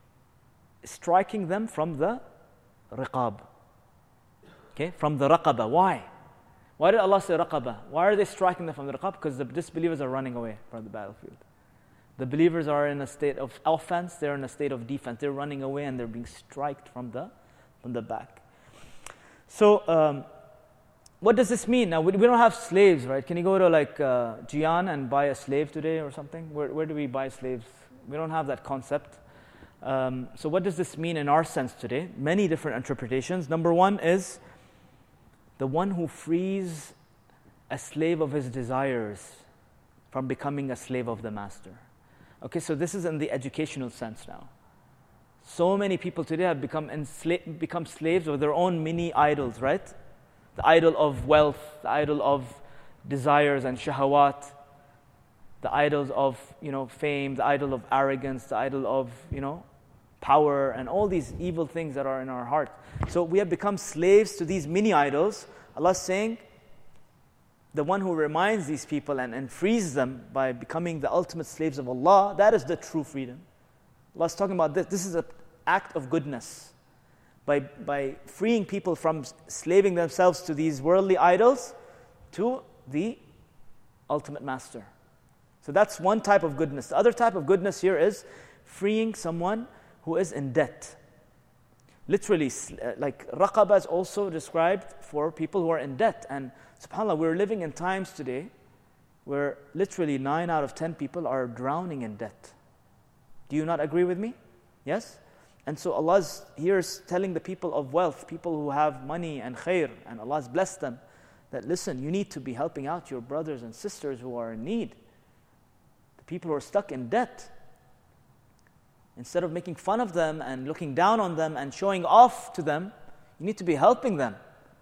striking them from the riqab. Okay, from the raqaba. Why? Why did Allah say raqaba? Why are they striking them from the riqab? Because the disbelievers are running away from the battlefield. The believers are in a state of offense, they're in a state of defense. They're running away and they're being striked from the, from the back. So, um, what does this mean? Now, we, we don't have slaves, right? Can you go to like uh, Jian and buy a slave today or something? Where, where do we buy slaves? We don't have that concept. Um, so what does this mean in our sense today? Many different interpretations. Number one is the one who frees a slave of his desires from becoming a slave of the master. Okay, so this is in the educational sense now. So many people today have become ensla- become slaves of their own mini idols, right? The idol of wealth, the idol of desires and shahawat, the idols of, you know, fame, the idol of arrogance, the idol of, you know, power, and all these evil things that are in our heart. So we have become slaves to these mini idols. Allah is saying, the one who reminds these people and, and frees them by becoming the ultimate slaves of Allah, that is the true freedom. Allah is talking about this. This is an act of goodness. By, by freeing people from slaving themselves to these worldly idols to the ultimate master. So that's one type of goodness. The other type of goodness here is freeing someone who is in debt. Literally, like raqaba is also described for people who are in debt. And subhanAllah, we're living in times today where literally nine out of ten people are drowning in debt. Do you not agree with me? Yes? And so Allah is here is telling the people of wealth, people who have money and khair, and Allah has blessed them, that listen, you need to be helping out your brothers and sisters who are in need. The people who are stuck in debt. Instead of making fun of them and looking down on them and showing off to them, you need to be helping them.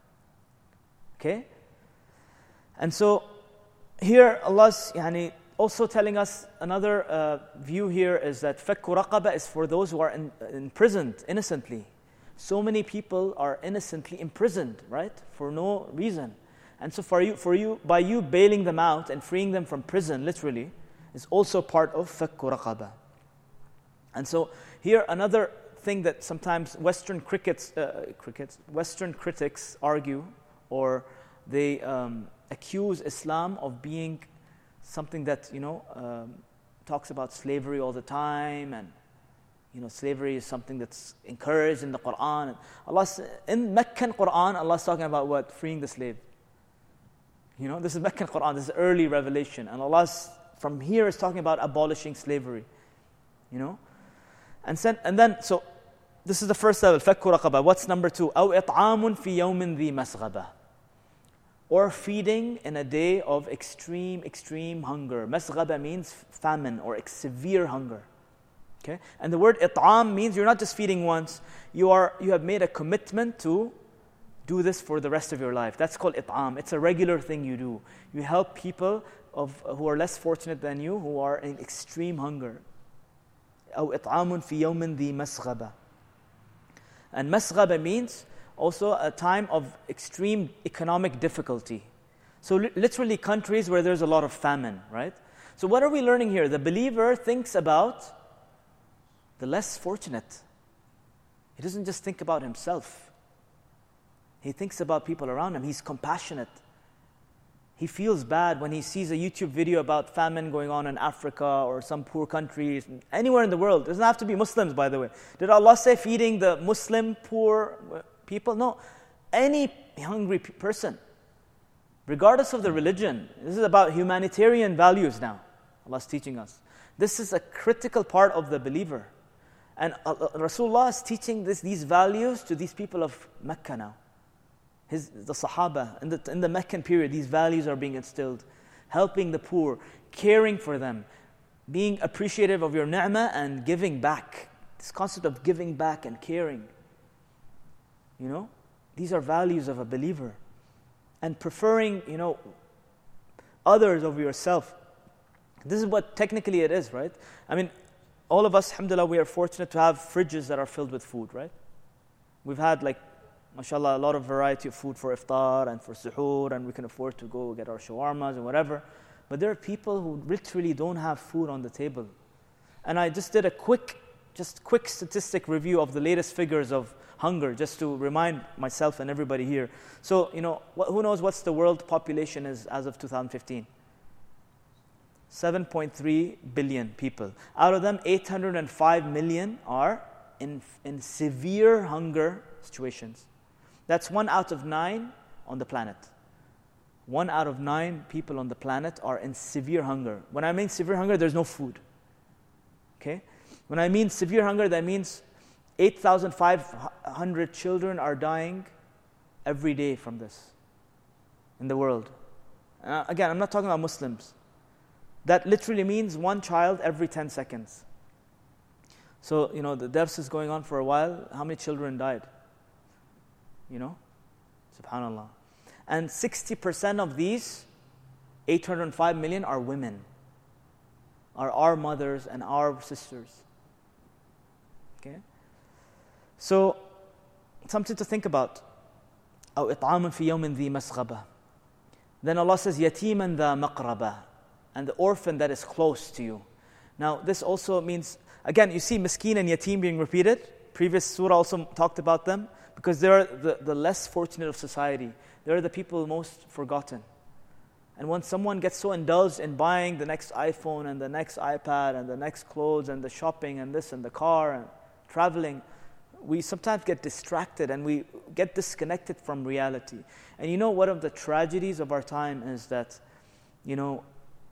Okay? And so here Allah's yani, also telling us another uh, view here is that fakku raqaba is for those who are in, imprisoned innocently. So many people are innocently imprisoned, right? For no reason. And so for you, for you, by you bailing them out and freeing them from prison, literally, is also part of fakku raqaba. And so here another thing that sometimes Western crickets, uh, crickets, Western critics argue, or they um, accuse Islam of being something that, you know, um, talks about slavery all the time, and, you know, slavery is something that's encouraged in the Quran. Allah, in Meccan Quran, Allah is talking about what? Freeing the slave. You know, this is Meccan Quran, this is early revelation. And Allah from here is talking about abolishing slavery. You know? And, sen, and then, so, this is the first level, fakku raqaba. What's number two? أَوْ إِطْعَامٌ فِي يَوْمٍ ذِي مَسْغَبَةٍ. Or feeding in a day of extreme, extreme hunger. Masghaba means famine or severe hunger. Okay? And the word it'am means you're not just feeding once, you are you have made a commitment to do this for the rest of your life. That's called it'am. It's a regular thing you do. You help people of who are less fortunate than you, who are in extreme hunger. أو إطعام في يوم ذي مسغبة. And masghaba means also a time of extreme economic difficulty. So li- literally countries where there's a lot of famine, right? So what are we learning here? The believer thinks about the less fortunate. He doesn't just think about himself. He thinks about people around him. He's compassionate. He feels bad when he sees a YouTube video about famine going on in Africa or some poor countries, anywhere in the world. It doesn't have to be Muslims, by the way. Did Allah say feeding the Muslim poor people? No. Any hungry p- person, regardless of the religion. This is about humanitarian values now. Allah's teaching us. This is a critical part of the believer. And uh, Rasulullah is teaching this, these values to these people of Mecca now. His, the Sahaba, in the, in the Meccan period, these values are being instilled. Helping the poor, caring for them, being appreciative of your ni'mah and giving back. This concept of giving back and caring. You know, these are values of a believer. And preferring, you know, others over yourself. This is what technically it is, right? I mean, all of us, alhamdulillah, we are fortunate to have fridges that are filled with food, right? We've had like, mashallah, a lot of variety of food for iftar and for suhoor, and we can afford to go get our shawarmas and whatever. But there are people who literally don't have food on the table. And I just did a quick, just quick statistic review of the latest figures of hunger, just to remind myself and everybody here. So, you know, wh- who knows what's the world population is as of two thousand fifteen? seven point three billion people. Out of them, eight hundred five million are in, in severe hunger situations. That's one out of nine on the planet. One out of nine people on the planet are in severe hunger. When I mean severe hunger, there's no food. Okay? When I mean severe hunger, that means eight thousand five hundred children are dying every day from this in the world. Uh, again, I'm not talking about Muslims. That literally means one child every ten seconds. So, you know, the dars is going on for a while. How many children died? You know? Subhanallah. And sixty percent of these, eight hundred five million, are women. Are our mothers and our sisters. Okay? So, something to think about. أو إطعام في يوم ذي مسغبة. Then Allah says, يتيما ذا مقربة. And the orphan that is close to you. Now, this also means, again, you see miskin and yatim being repeated. Previous surah also talked about them. Because they're the, the less fortunate of society. They're the people most forgotten. And when someone gets so indulged in buying the next iPhone and the next iPad and the next clothes and the shopping and this and the car and traveling, we sometimes get distracted and we get disconnected from reality. And you know, one of the tragedies of our time is that, you know,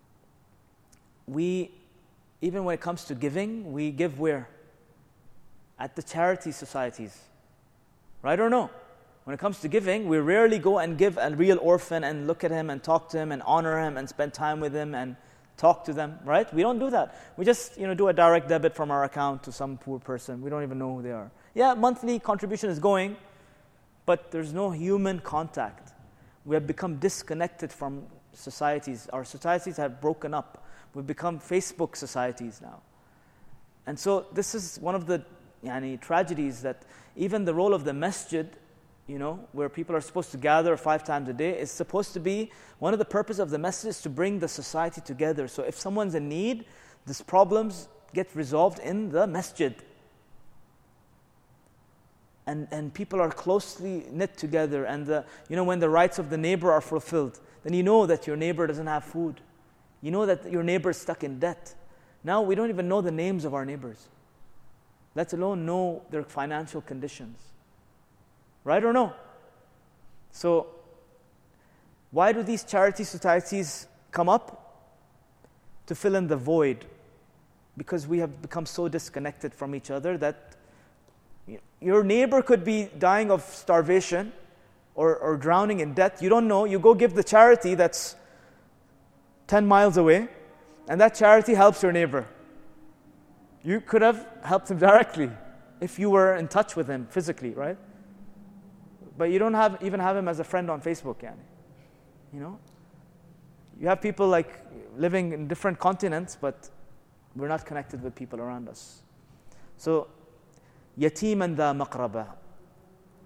we, even when it comes to giving, we give where? At the charity societies. Right or no? When it comes to giving, we rarely go and give a real orphan and look at him and talk to him and honor him and spend time with him and talk to them, right? We don't do that. We just, you know, do a direct debit from our account to some poor person. We don't even know who they are. Yeah, monthly contribution is going, but there's no human contact. We have become disconnected from societies. Our societies have broken up. We've become Facebook societies now. And so this is one of the yani, tragedies that even the role of the masjid, you know, where people are supposed to gather five times a day, is supposed to be, one of the purposes of the masjid is to bring the society together. So if someone's in need, these problems get resolved in the masjid. And and people are closely knit together. And the, you know, when the rights of the neighbor are fulfilled, then you know that your neighbor doesn't have food. You know that your neighbor is stuck in debt. Now we don't even know the names of our neighbors, let alone know their financial conditions. Right or no? So, why do these charity societies come up? To fill in the void. Because we have become so disconnected from each other that your neighbor could be dying of starvation or, or drowning in debt. You don't know. You go give the charity that's ten miles away, and that charity helps your neighbor. You could have helped him directly if you were in touch with him physically, right? But you don't have even have him as a friend on Facebook, yani. You know? You have people like living in different continents, but we're not connected with people around us. So, yatiman dha maqraba.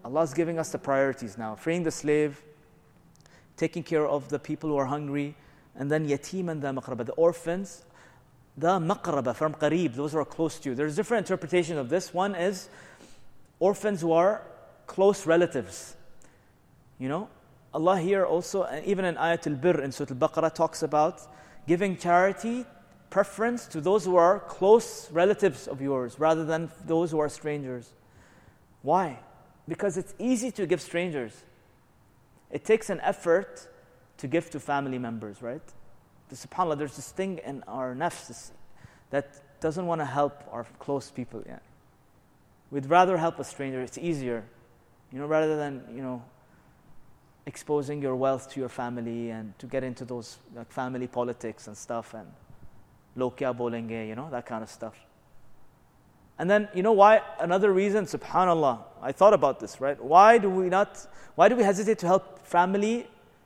Allah's giving us the priorities now. Freeing the slave, taking care of the people who are hungry, and then yatiman dha maqraba, the orphans, the maqraba from qareeb, those who are close to you. There's different interpretation of this. One is orphans who are close relatives. You know, Allah here also, and even in Ayat al-Birr in Surah Al-Baqarah, talks about giving charity, preference to those who are close relatives of yours rather than those who are strangers. Why? Because it's easy to give strangers. It takes an effort to give to family members, right? The, SubhanAllah, there's this thing in our nafs that doesn't want to help our close people. Yeah. We'd rather help a stranger. It's easier, you know, rather than, you know, exposing your wealth to your family and to get into those like family politics and stuff and log kya bolenge, you know, that kind of stuff. And then, you know why? Another reason, subhanallah, I thought about this, right? Why do we not, why do we hesitate to help family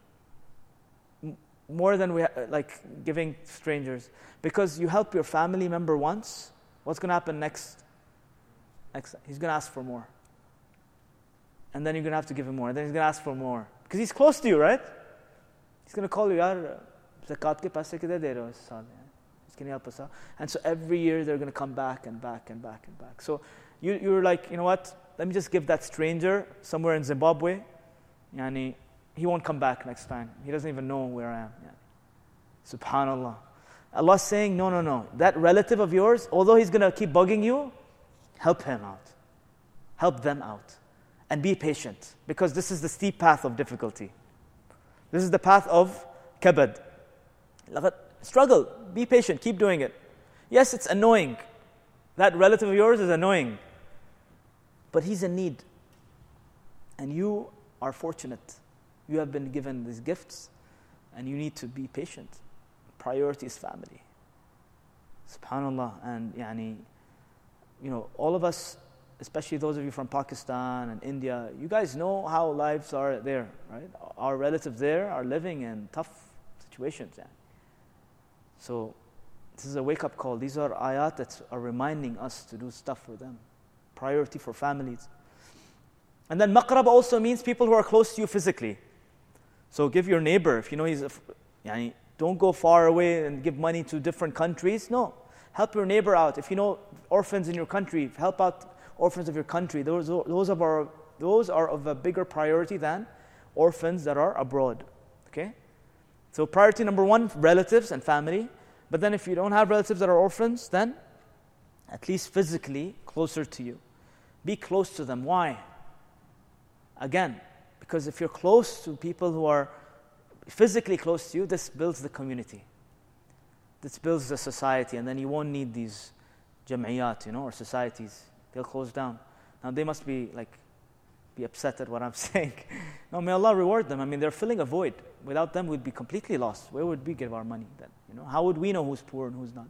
m- more than we, ha- like giving strangers? Because you help your family member once, what's going to happen next? next? He's going to ask for more. And then you're going to have to give him more. And then he's going to ask for more. Because he's close to you, right? He's going to call you, yaar, zakat ke paise kidhar de rahe ho is saal? Can you help us out? And so every year they're going to come back and back and back and back. So you, you're like, you know what? Let me just give that stranger somewhere in Zimbabwe. Yani, he won't come back next time. He doesn't even know where I am. Yani. Subhanallah. Allah's saying, no, no, no. That relative of yours, although he's going to keep bugging you, help him out. Help them out. And be patient. Because this is the steep path of difficulty. This is the path of kabad. Struggle. Be patient. Keep doing it. Yes, it's annoying. That relative of yours is annoying. But he's in need. And you are fortunate. You have been given these gifts. And you need to be patient. Priority is family. SubhanAllah. And yani, you know, all of us, especially those of you from Pakistan and India, you guys know how lives are there, right? Our relatives there are living in tough situations. Yeah. So this is a wake-up call. These are ayat that are reminding us to do stuff for them. Priority for families. And then maqrab also means people who are close to you physically. So give your neighbor, if you know he's, a, yani, don't go far away and give money to different countries. No, help your neighbor out. If you know orphans in your country, help out orphans of your country. Those, those, of our, those are of a bigger priority than orphans that are abroad. Okay? So priority number one, relatives and family. But then if you don't have relatives that are orphans, then at least physically closer to you. Be close to them. Why? Again, because if you're close to people who are physically close to you, this builds the community. This builds the society, and then you won't need these jam'iyat, you know, or societies. They'll close down. Now they must be like, be upset at what I'm saying. No, may Allah reward them. I mean, they're filling a void. Without them, we'd be completely lost. Where would we give our money then? You know, how would we know who's poor and who's not?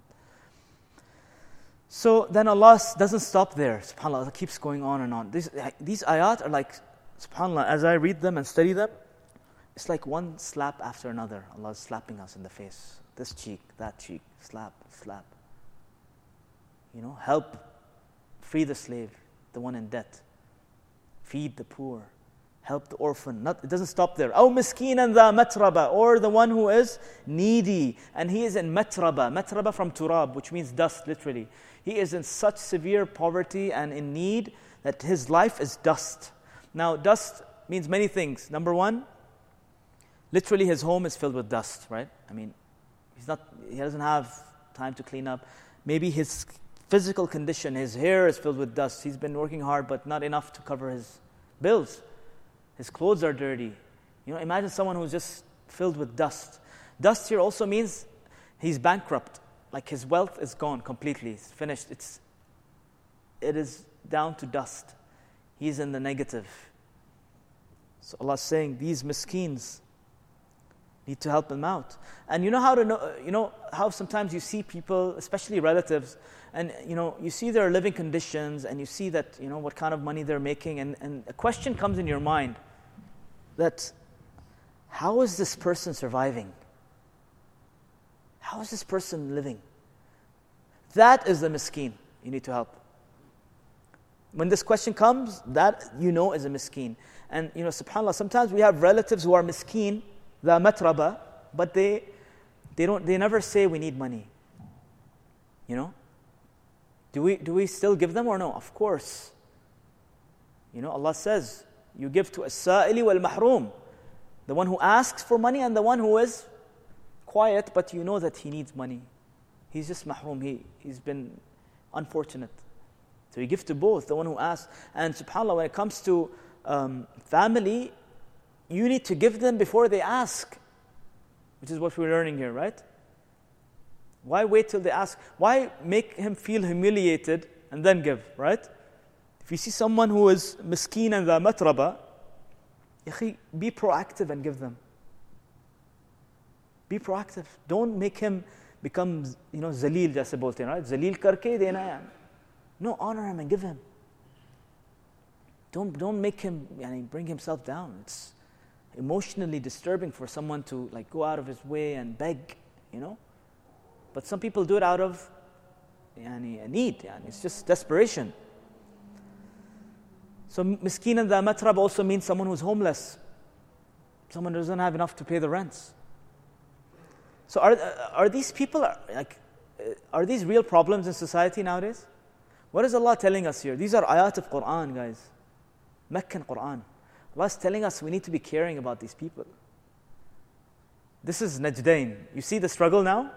So then Allah doesn't stop there. SubhanAllah, it keeps going on and on. These, these ayat are like, SubhanAllah, as I read them and study them, it's like one slap after another. Allah is slapping us in the face. This cheek, that cheek, slap, slap. You know, help, free the slave, the one in debt. Feed the poor, help the orphan. Not, it doesn't stop there. أو مسكينا ذا متربة, or the one who is needy and he is in matraba. Matraba from turab, which means dust, literally. He is in such severe poverty and in need that his life is dust. Now, dust means many things. Number one, literally his home is filled with dust, right? I mean, he's not. He doesn't have time to clean up. Maybe his physical condition, his hair is filled with dust. He's been working hard, but not enough to cover his bills. His clothes are dirty. You know, imagine someone who's just filled with dust. Dust here also means he's bankrupt. Like his wealth is gone completely. It's finished. It's, it is down to dust. He's in the negative. So Allah is saying, these miskeens need to help them out. And you know how to know, you know how sometimes you see people, especially relatives, and you know, you see their living conditions and you see that, you know, what kind of money they're making, and, and a question comes in your mind that how is this person surviving? How is this person living? That is the miskeen you need to help. When this question comes, that you know is a miskeen. And you know, subhanAllah, sometimes we have relatives who are miskeen, the matraba, but they they don't they never say we need money. You know? Do we do we still give them or no? Of course. You know, Allah says, you give to as-sa'ili wal-mahroom, the one who asks for money and the one who is quiet, but you know that he needs money. He's just mahroom, he, he's been unfortunate. So you give to both, the one who asks. And subhanAllah, when it comes to um, family, you need to give them before they ask, which is what we're learning here, right? Why wait till they ask? Why make him feel humiliated and then give, right? If you see someone who is miskeen and the matraba, be proactive and give them. Be proactive. Don't make him become, you know, zaleel, jaise bolte hain, right? Zaleel karke dena hai. No, honor him and give him. Don't don't make him, yani, bring himself down. It's emotionally disturbing for someone to like go out of his way and beg, you know. But some people do it out of yani, a need. Yani, it's just desperation. So miskeen and the matrab also means someone who's homeless. Someone who doesn't have enough to pay the rents. So are are these people, like, are these real problems in society nowadays? What is Allah telling us here? These are ayat of Quran, guys. Meccan Quran. Allah is telling us we need to be caring about these people. This is Najdain. You see the struggle now?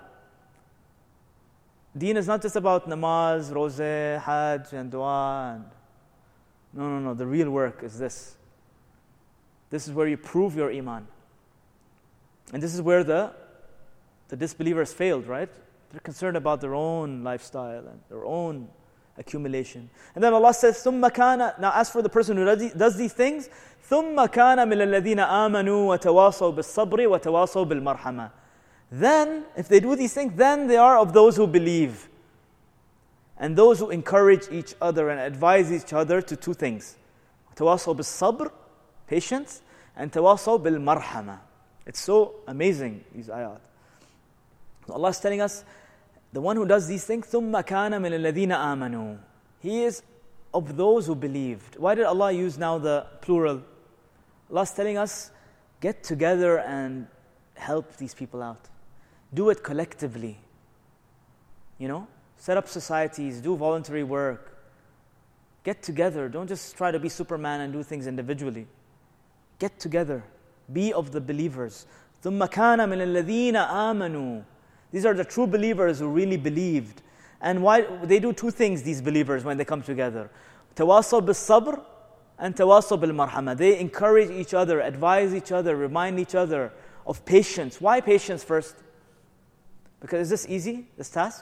Deen is not just about namaz, rozeh, hajj, and dua. And no, no, no. The real work is this. This is where you prove your iman. And this is where the, the disbelievers failed, right? They're concerned about their own lifestyle and their own accumulation. And then Allah says, ثُمَّ كَانَ. Now as for the person who does these things, ثُمَّ كَانَ مِنَ الَّذِينَ آمَنُوا وَتَوَاصَوْا بِالصَّبْرِ وَتَوَاصَوْا بِالْمَرْحَمَةِ. Then, if they do these things, then they are of those who believe. And those who encourage each other and advise each other to two things. تَوَاصَوْا بِالصَّبْرِ, patience, and تَوَاصَوْا بِالْمَرْحَمَةِ. It's so amazing, these ayat. Allah is telling us, the one who does these things, ثُمَّ كَانَ مِنَ الَّذِينَ آمَنُوا. He is of those who believed. Why did Allah use now the plural? Allah is telling us, get together and help these people out. Do it collectively. You know? Set up societies, do voluntary work. Get together. Don't just try to be Superman and do things individually. Get together. Be of the believers. ثُمَّ كَانَ مِنَ الَّذِينَ آمَنُوا. These are the true believers who really believed. And why they do two things, these believers, when they come together. تَوَاصَوْا بِالصَّبْرِ and تَوَاصَوْا بِالْمَرْحَمَةِ. They encourage each other, advise each other, remind each other of patience. Why patience first? Because is this easy, this task?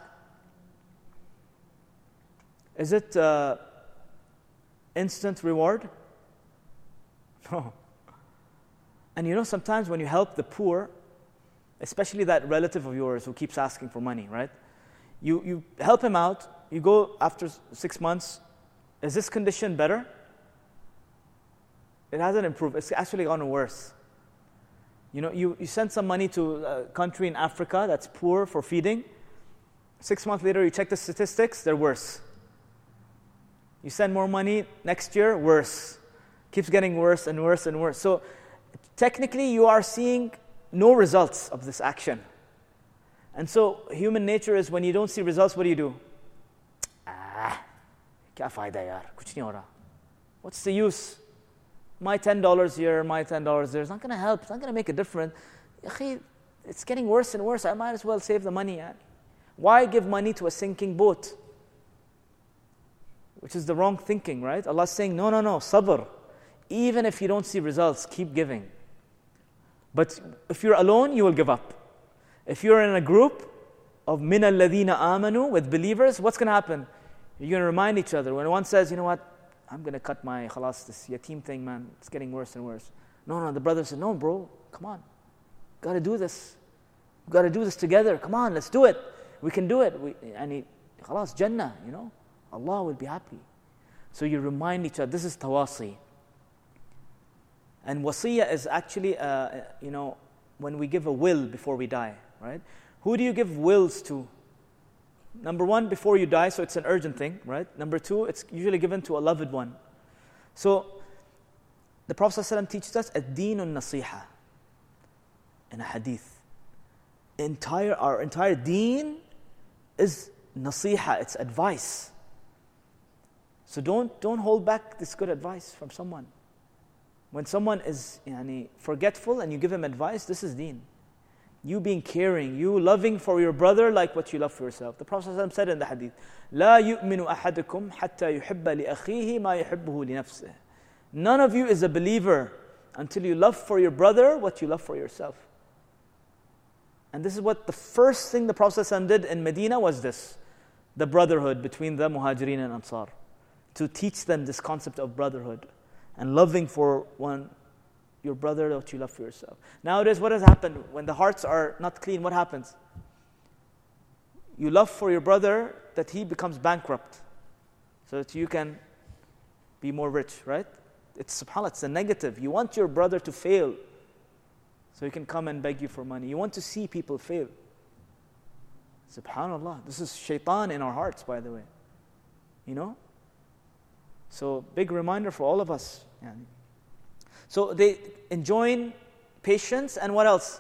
Is it uh, instant reward? No. And you know, sometimes when you help the poor, especially that relative of yours who keeps asking for money, right? You you help him out, you go after six months, is this condition better? It hasn't improved, it's actually gotten worse. You know, you, you send some money to a country in Africa that's poor for feeding. Six months later, you check the statistics, they're worse. You send more money, next year, worse. Keeps getting worse and worse and worse. So technically, you are seeing no results of this action. And so human nature is when you don't see results, what do you do? Ah, kya fayda yaar, kuch nahi ho raha. What's the use? My ten dollars here, my ten dollars there, it's not going to help, it's not going to make a difference. It's getting worse and worse, I might as well save the money. Yaar. Why give money to a sinking boat? Which is the wrong thinking, right? Allah's saying, no, no, no, sabr. Even if you don't see results, keep giving. But if you're alone, you will give up. If you're in a group of min alladhina amanu, with believers, what's going to happen? You're going to remind each other. When one says, you know what, I'm going to cut my khalas, this yateem thing, man, it's getting worse and worse. No, no, the brother said, no, bro, come on. Got to do this. We've got to do this together. Come on, let's do it. We can do it. We, and he, khalas, Jannah, you know. Allah will be happy. So you remind each other. This is tawasi. And wasiyah is actually, uh, you know, when we give a will before we die, right? Who do you give wills to? Number one, before you die, so it's an urgent thing, right? Number two, it's usually given to a loved one. So, the Prophet ﷺ teaches us ad-deenun nasiha in a hadith. Entire, our entire deen is nasiha, it's advice. So don't, don't hold back this good advice from someone. When someone is yani, forgetful and you give him advice, this is deen. You being caring, you loving for your brother like what you love for yourself. The Prophet ﷺ said in the hadith, لا يؤمن أحدكم حتى يحب لأخيه ما يحبه لنفسه. None of you is a believer until you love for your brother what you love for yourself. And this is what the first thing the Prophet ﷺ did in Medina was this, the brotherhood between the Muhajirin and Ansar. To teach them this concept of brotherhood and loving for one, your brother, what you love for yourself. Nowadays, what has happened? When the hearts are not clean, what happens? You love for your brother that he becomes bankrupt so that you can be more rich, right? It's subhanAllah, it's a negative. You want your brother to fail so he can come and beg you for money. You want to see people fail. SubhanAllah, this is shaitan in our hearts, by the way. You know? So, big reminder for all of us. So, they enjoin patience and what else?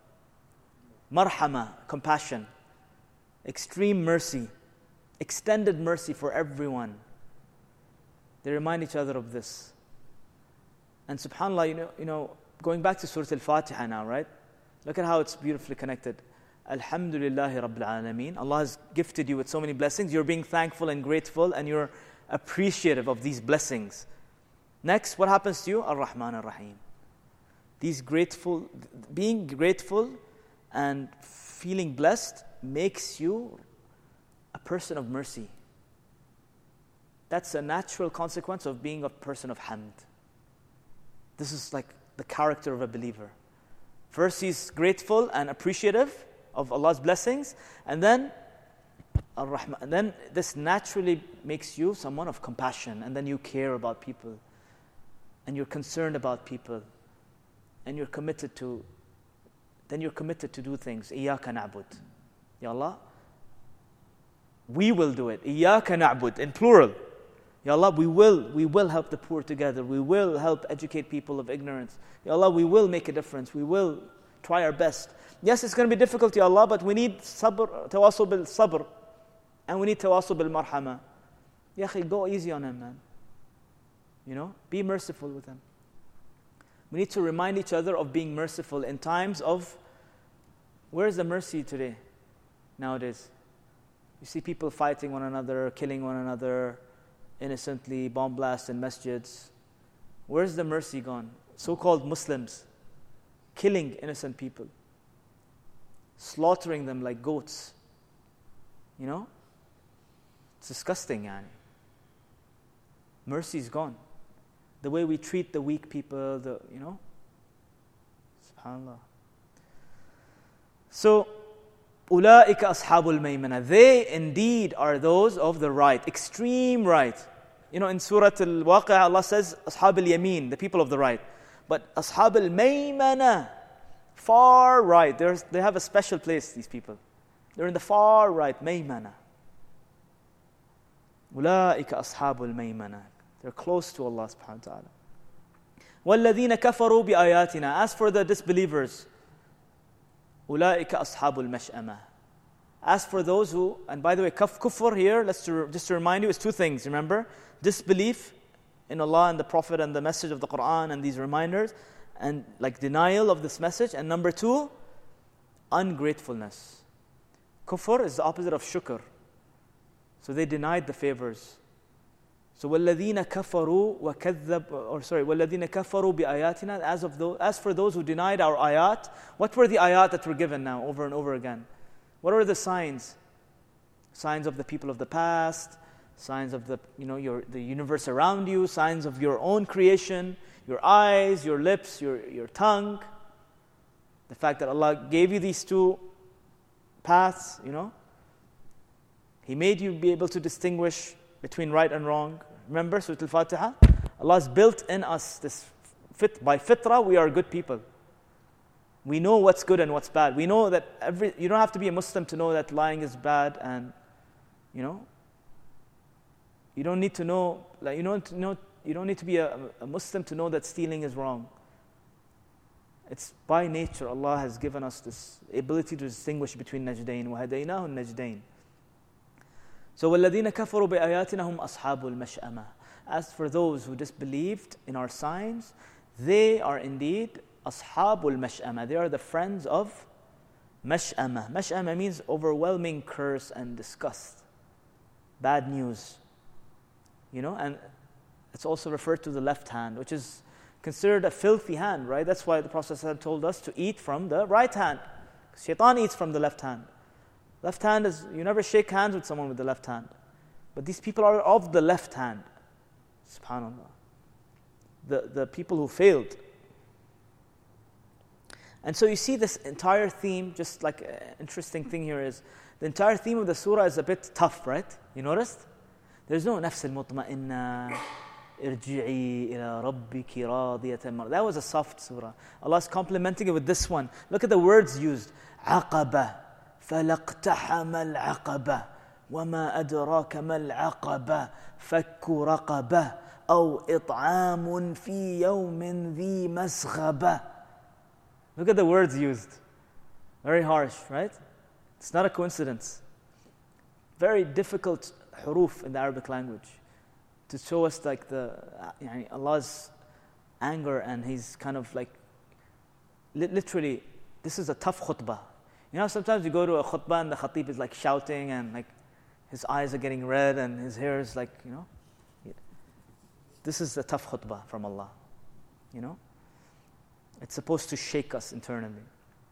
Marhama, compassion. Extreme mercy. Extended mercy for everyone. They remind each other of this. And subhanAllah, you know, you know, going back to Surah Al-Fatiha now, right? Look at how it's beautifully connected. Alhamdulillahi Rabbil Alameen. Allah has gifted you with so many blessings. You're being thankful and grateful and you're appreciative of these blessings. Next, what happens to you? Ar-Rahman Ar-Rahim. These grateful, being grateful and feeling blessed makes you a person of mercy. That's a natural consequence of being a person of hamd. This is like the character of a believer. First, he's grateful and appreciative of Allah's blessings, and then Ar-Rahman, and then this naturally makes you someone of compassion, and then you care about people, and you're concerned about people, and you're committed to, then you're committed to do things. Iyaka na'bud. Ya Allah, we will do it. Iyaka na'bud, in plural. Ya Allah, we will, we will help the poor together. We will help educate people of ignorance. Ya Allah, we will make a difference. We will try our best. Yes, it's going to be difficult, Ya Allah, but we need sabr, tawasul bil sabr. And we need tawasul bil marhama. Ya akhi, go easy on him, man. You know, be merciful with him. We need to remind each other of being merciful in times of, where's the mercy today, nowadays? You see people fighting one another, killing one another, innocently, bomb blasts in masjids. Where's the mercy gone? So-called Muslims killing innocent people, slaughtering them like goats. You know? It's disgusting, yani. Mercy's gone. The way we treat the weak people, the you know? SubhanAllah. So, أُولَٰئِكَ أَصْحَابُ الْمَيْمَنَةِ. They indeed are those of the right, extreme right. You know, in Surah Al-Waqi'ah, Allah says, أَصْحَابُ الْيَمِينَ, the people of the right. But أَصْحَابُ الْمَيْمَنَةِ, far right. There's, they have a special place, these people. They're in the far right, مَيْمَنَةِ. أُولَٰئِكَ أَصْحَابُ الْمَيْمَنَةِ. They're close to Allah subhanahu wa ta'ala. وَالَّذِينَ كَفَرُوا بِآيَاتِنَا. As for the disbelievers, أُولَٰئِكَ أَصْحَابُ الْمَشْأَمَةِ. As for those who, and by the way, kaf, kufr here, let's to, just to remind you, is two things, remember? Disbelief in Allah and the Prophet and the message of the Quran and these reminders, and like denial of this message. And number two, ungratefulness. Kufr is the opposite of shukr. So they denied the favors. So وَالَّذِينَ كَفَرُوا وَكَذَّبُوا, or sorry, وَالَّذِينَ كَفَرُوا بِآيَاتِنَا. As of those, as for those who denied our ayat, what were the ayat that were given now over and over again? What are the signs? Signs of the people of the past, signs of the you know your the universe around you, signs of your own creation, your eyes, your lips, your your tongue. The fact that Allah gave you these two paths, you know. He made you be able to distinguish between right and wrong. Remember Surah Al-Fatiha? Allah has built in us this fit, by fitrah we are good people. We know what's good and what's bad. We know that every you don't have to be a Muslim to know that lying is bad and You know, you don't need to know, like you don't know, you don't need to be a, a Muslim to know that stealing is wrong. It's by nature, Allah has given us this ability to distinguish between Najdain. وَهَدَيْنَاهُ النَّجْدَيْن. So وَالَّذِينَ كَفَرُوا بِآيَاتِنَا هُمْ أَصْحَابُ الْمَشْأَمَةِ. As for those who disbelieved in our signs, they are indeed أَصْحَابُ الْمَشْأَمَةِ. They are the friends of Mash'amah. Mash'amah means overwhelming curse and disgust. Bad news. You know, and it's also referred to the left hand, which is considered a filthy hand, right? That's why the Prophet ﷺ told us to eat from the right hand. Shaitan eats from the left hand. Left hand is, you never shake hands with someone with the left hand. But these people are of the left hand. SubhanAllah. The, the people who failed. And so you see this entire theme, just like an interesting thing here is, the entire theme of the surah is a bit tough, right? You noticed? There's no nafs al-mutma'inna, irji'i ila rabbiki radiyatan mar. That was a soft surah. Allah is complimenting it with this one. Look at the words used. عقبة فلقتحم العقبة وما أدراك ما العقبة فك رقبة أو إطعام في يوم ذي مسغبة. Look at the words used. Very harsh, right? It's not a coincidence. Very difficult huruf in the Arabic language to show us like the يعني, Allah's anger, and He's kind of like li- literally, this is a tough khutbah. You know, sometimes you go to a khutbah and the khatib is like shouting and like his eyes are getting red and his hair is like, you know. This is a tough khutbah from Allah. You know? It's supposed to shake us internally.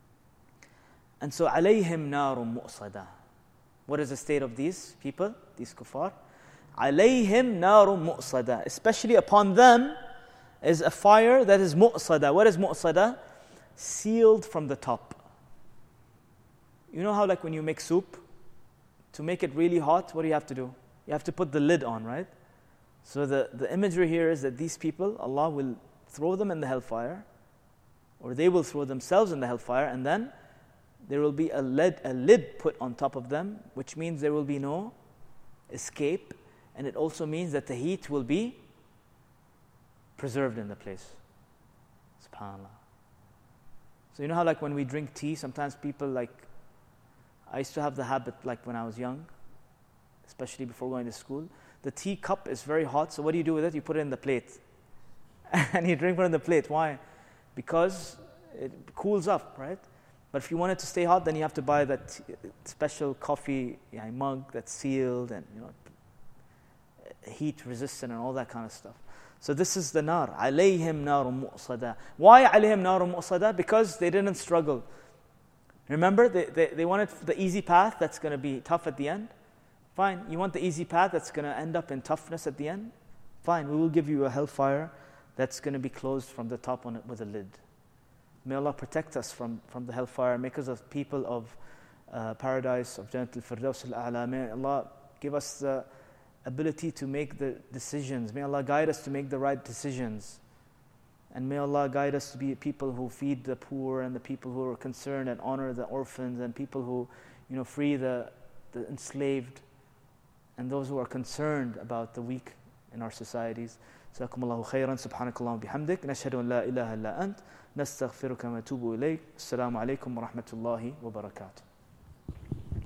And so, عَلَيْهِمْ نَارٌ مُؤْصَدَةٌ. What is the state of these people, these kuffar? عَلَيْهِمْ نَارٌ مُؤْصَدَةٌ. Especially upon them is a fire that is mu'sada. What is mu'sada? Sealed from the top. You know how like when you make soup, to make it really hot, what do you have to do? You have to put the lid on, right? So the, the imagery here is that these people, Allah will throw them in the hellfire, or they will throw themselves in the hellfire, and then there will be a lid, a lid put on top of them, which means there will be no escape, and it also means that the heat will be preserved in the place. SubhanAllah. So you know how like when we drink tea, sometimes people like, I used to have the habit like when I was young, especially before going to school, the tea cup is very hot, so what do you do with it? You put it in the plate. And you drink from the plate. Why? Because it cools up, right? But if you want it to stay hot, then you have to buy that special coffee yeah, mug that's sealed and, you know, heat resistant and all that kind of stuff. So this is the nar. عَلَيْهِمْ نَارٌ مُؤْصَدَةٌ. Why عَلَيْهِمْ نَارٌ مُؤْصَدَةٌ? Because they didn't struggle. Remember, they, they, they wanted the easy path that's going to be tough at the end. Fine. You want the easy path that's going to end up in toughness at the end? Fine. We will give you a hellfire that's going to be closed from the top on it with a lid. May Allah protect us from, from the hellfire. Make us a people of uh, paradise, of Jannatul Firdaus al-A'la. May Allah give us the ability to make the decisions. May Allah guide us to make the right decisions. And may Allah guide us to be people who feed the poor, and the people who are concerned and honor the orphans, and people who, you know, free the, the enslaved, and those who are concerned about the weak in our societies. جزاكم الله خيرا. سبحانك اللهم وبحمدك نشهد أن لا إله إلا أنت نستغفرك ونتوب إليك. السلام عليكم ورحمة الله وبركاته.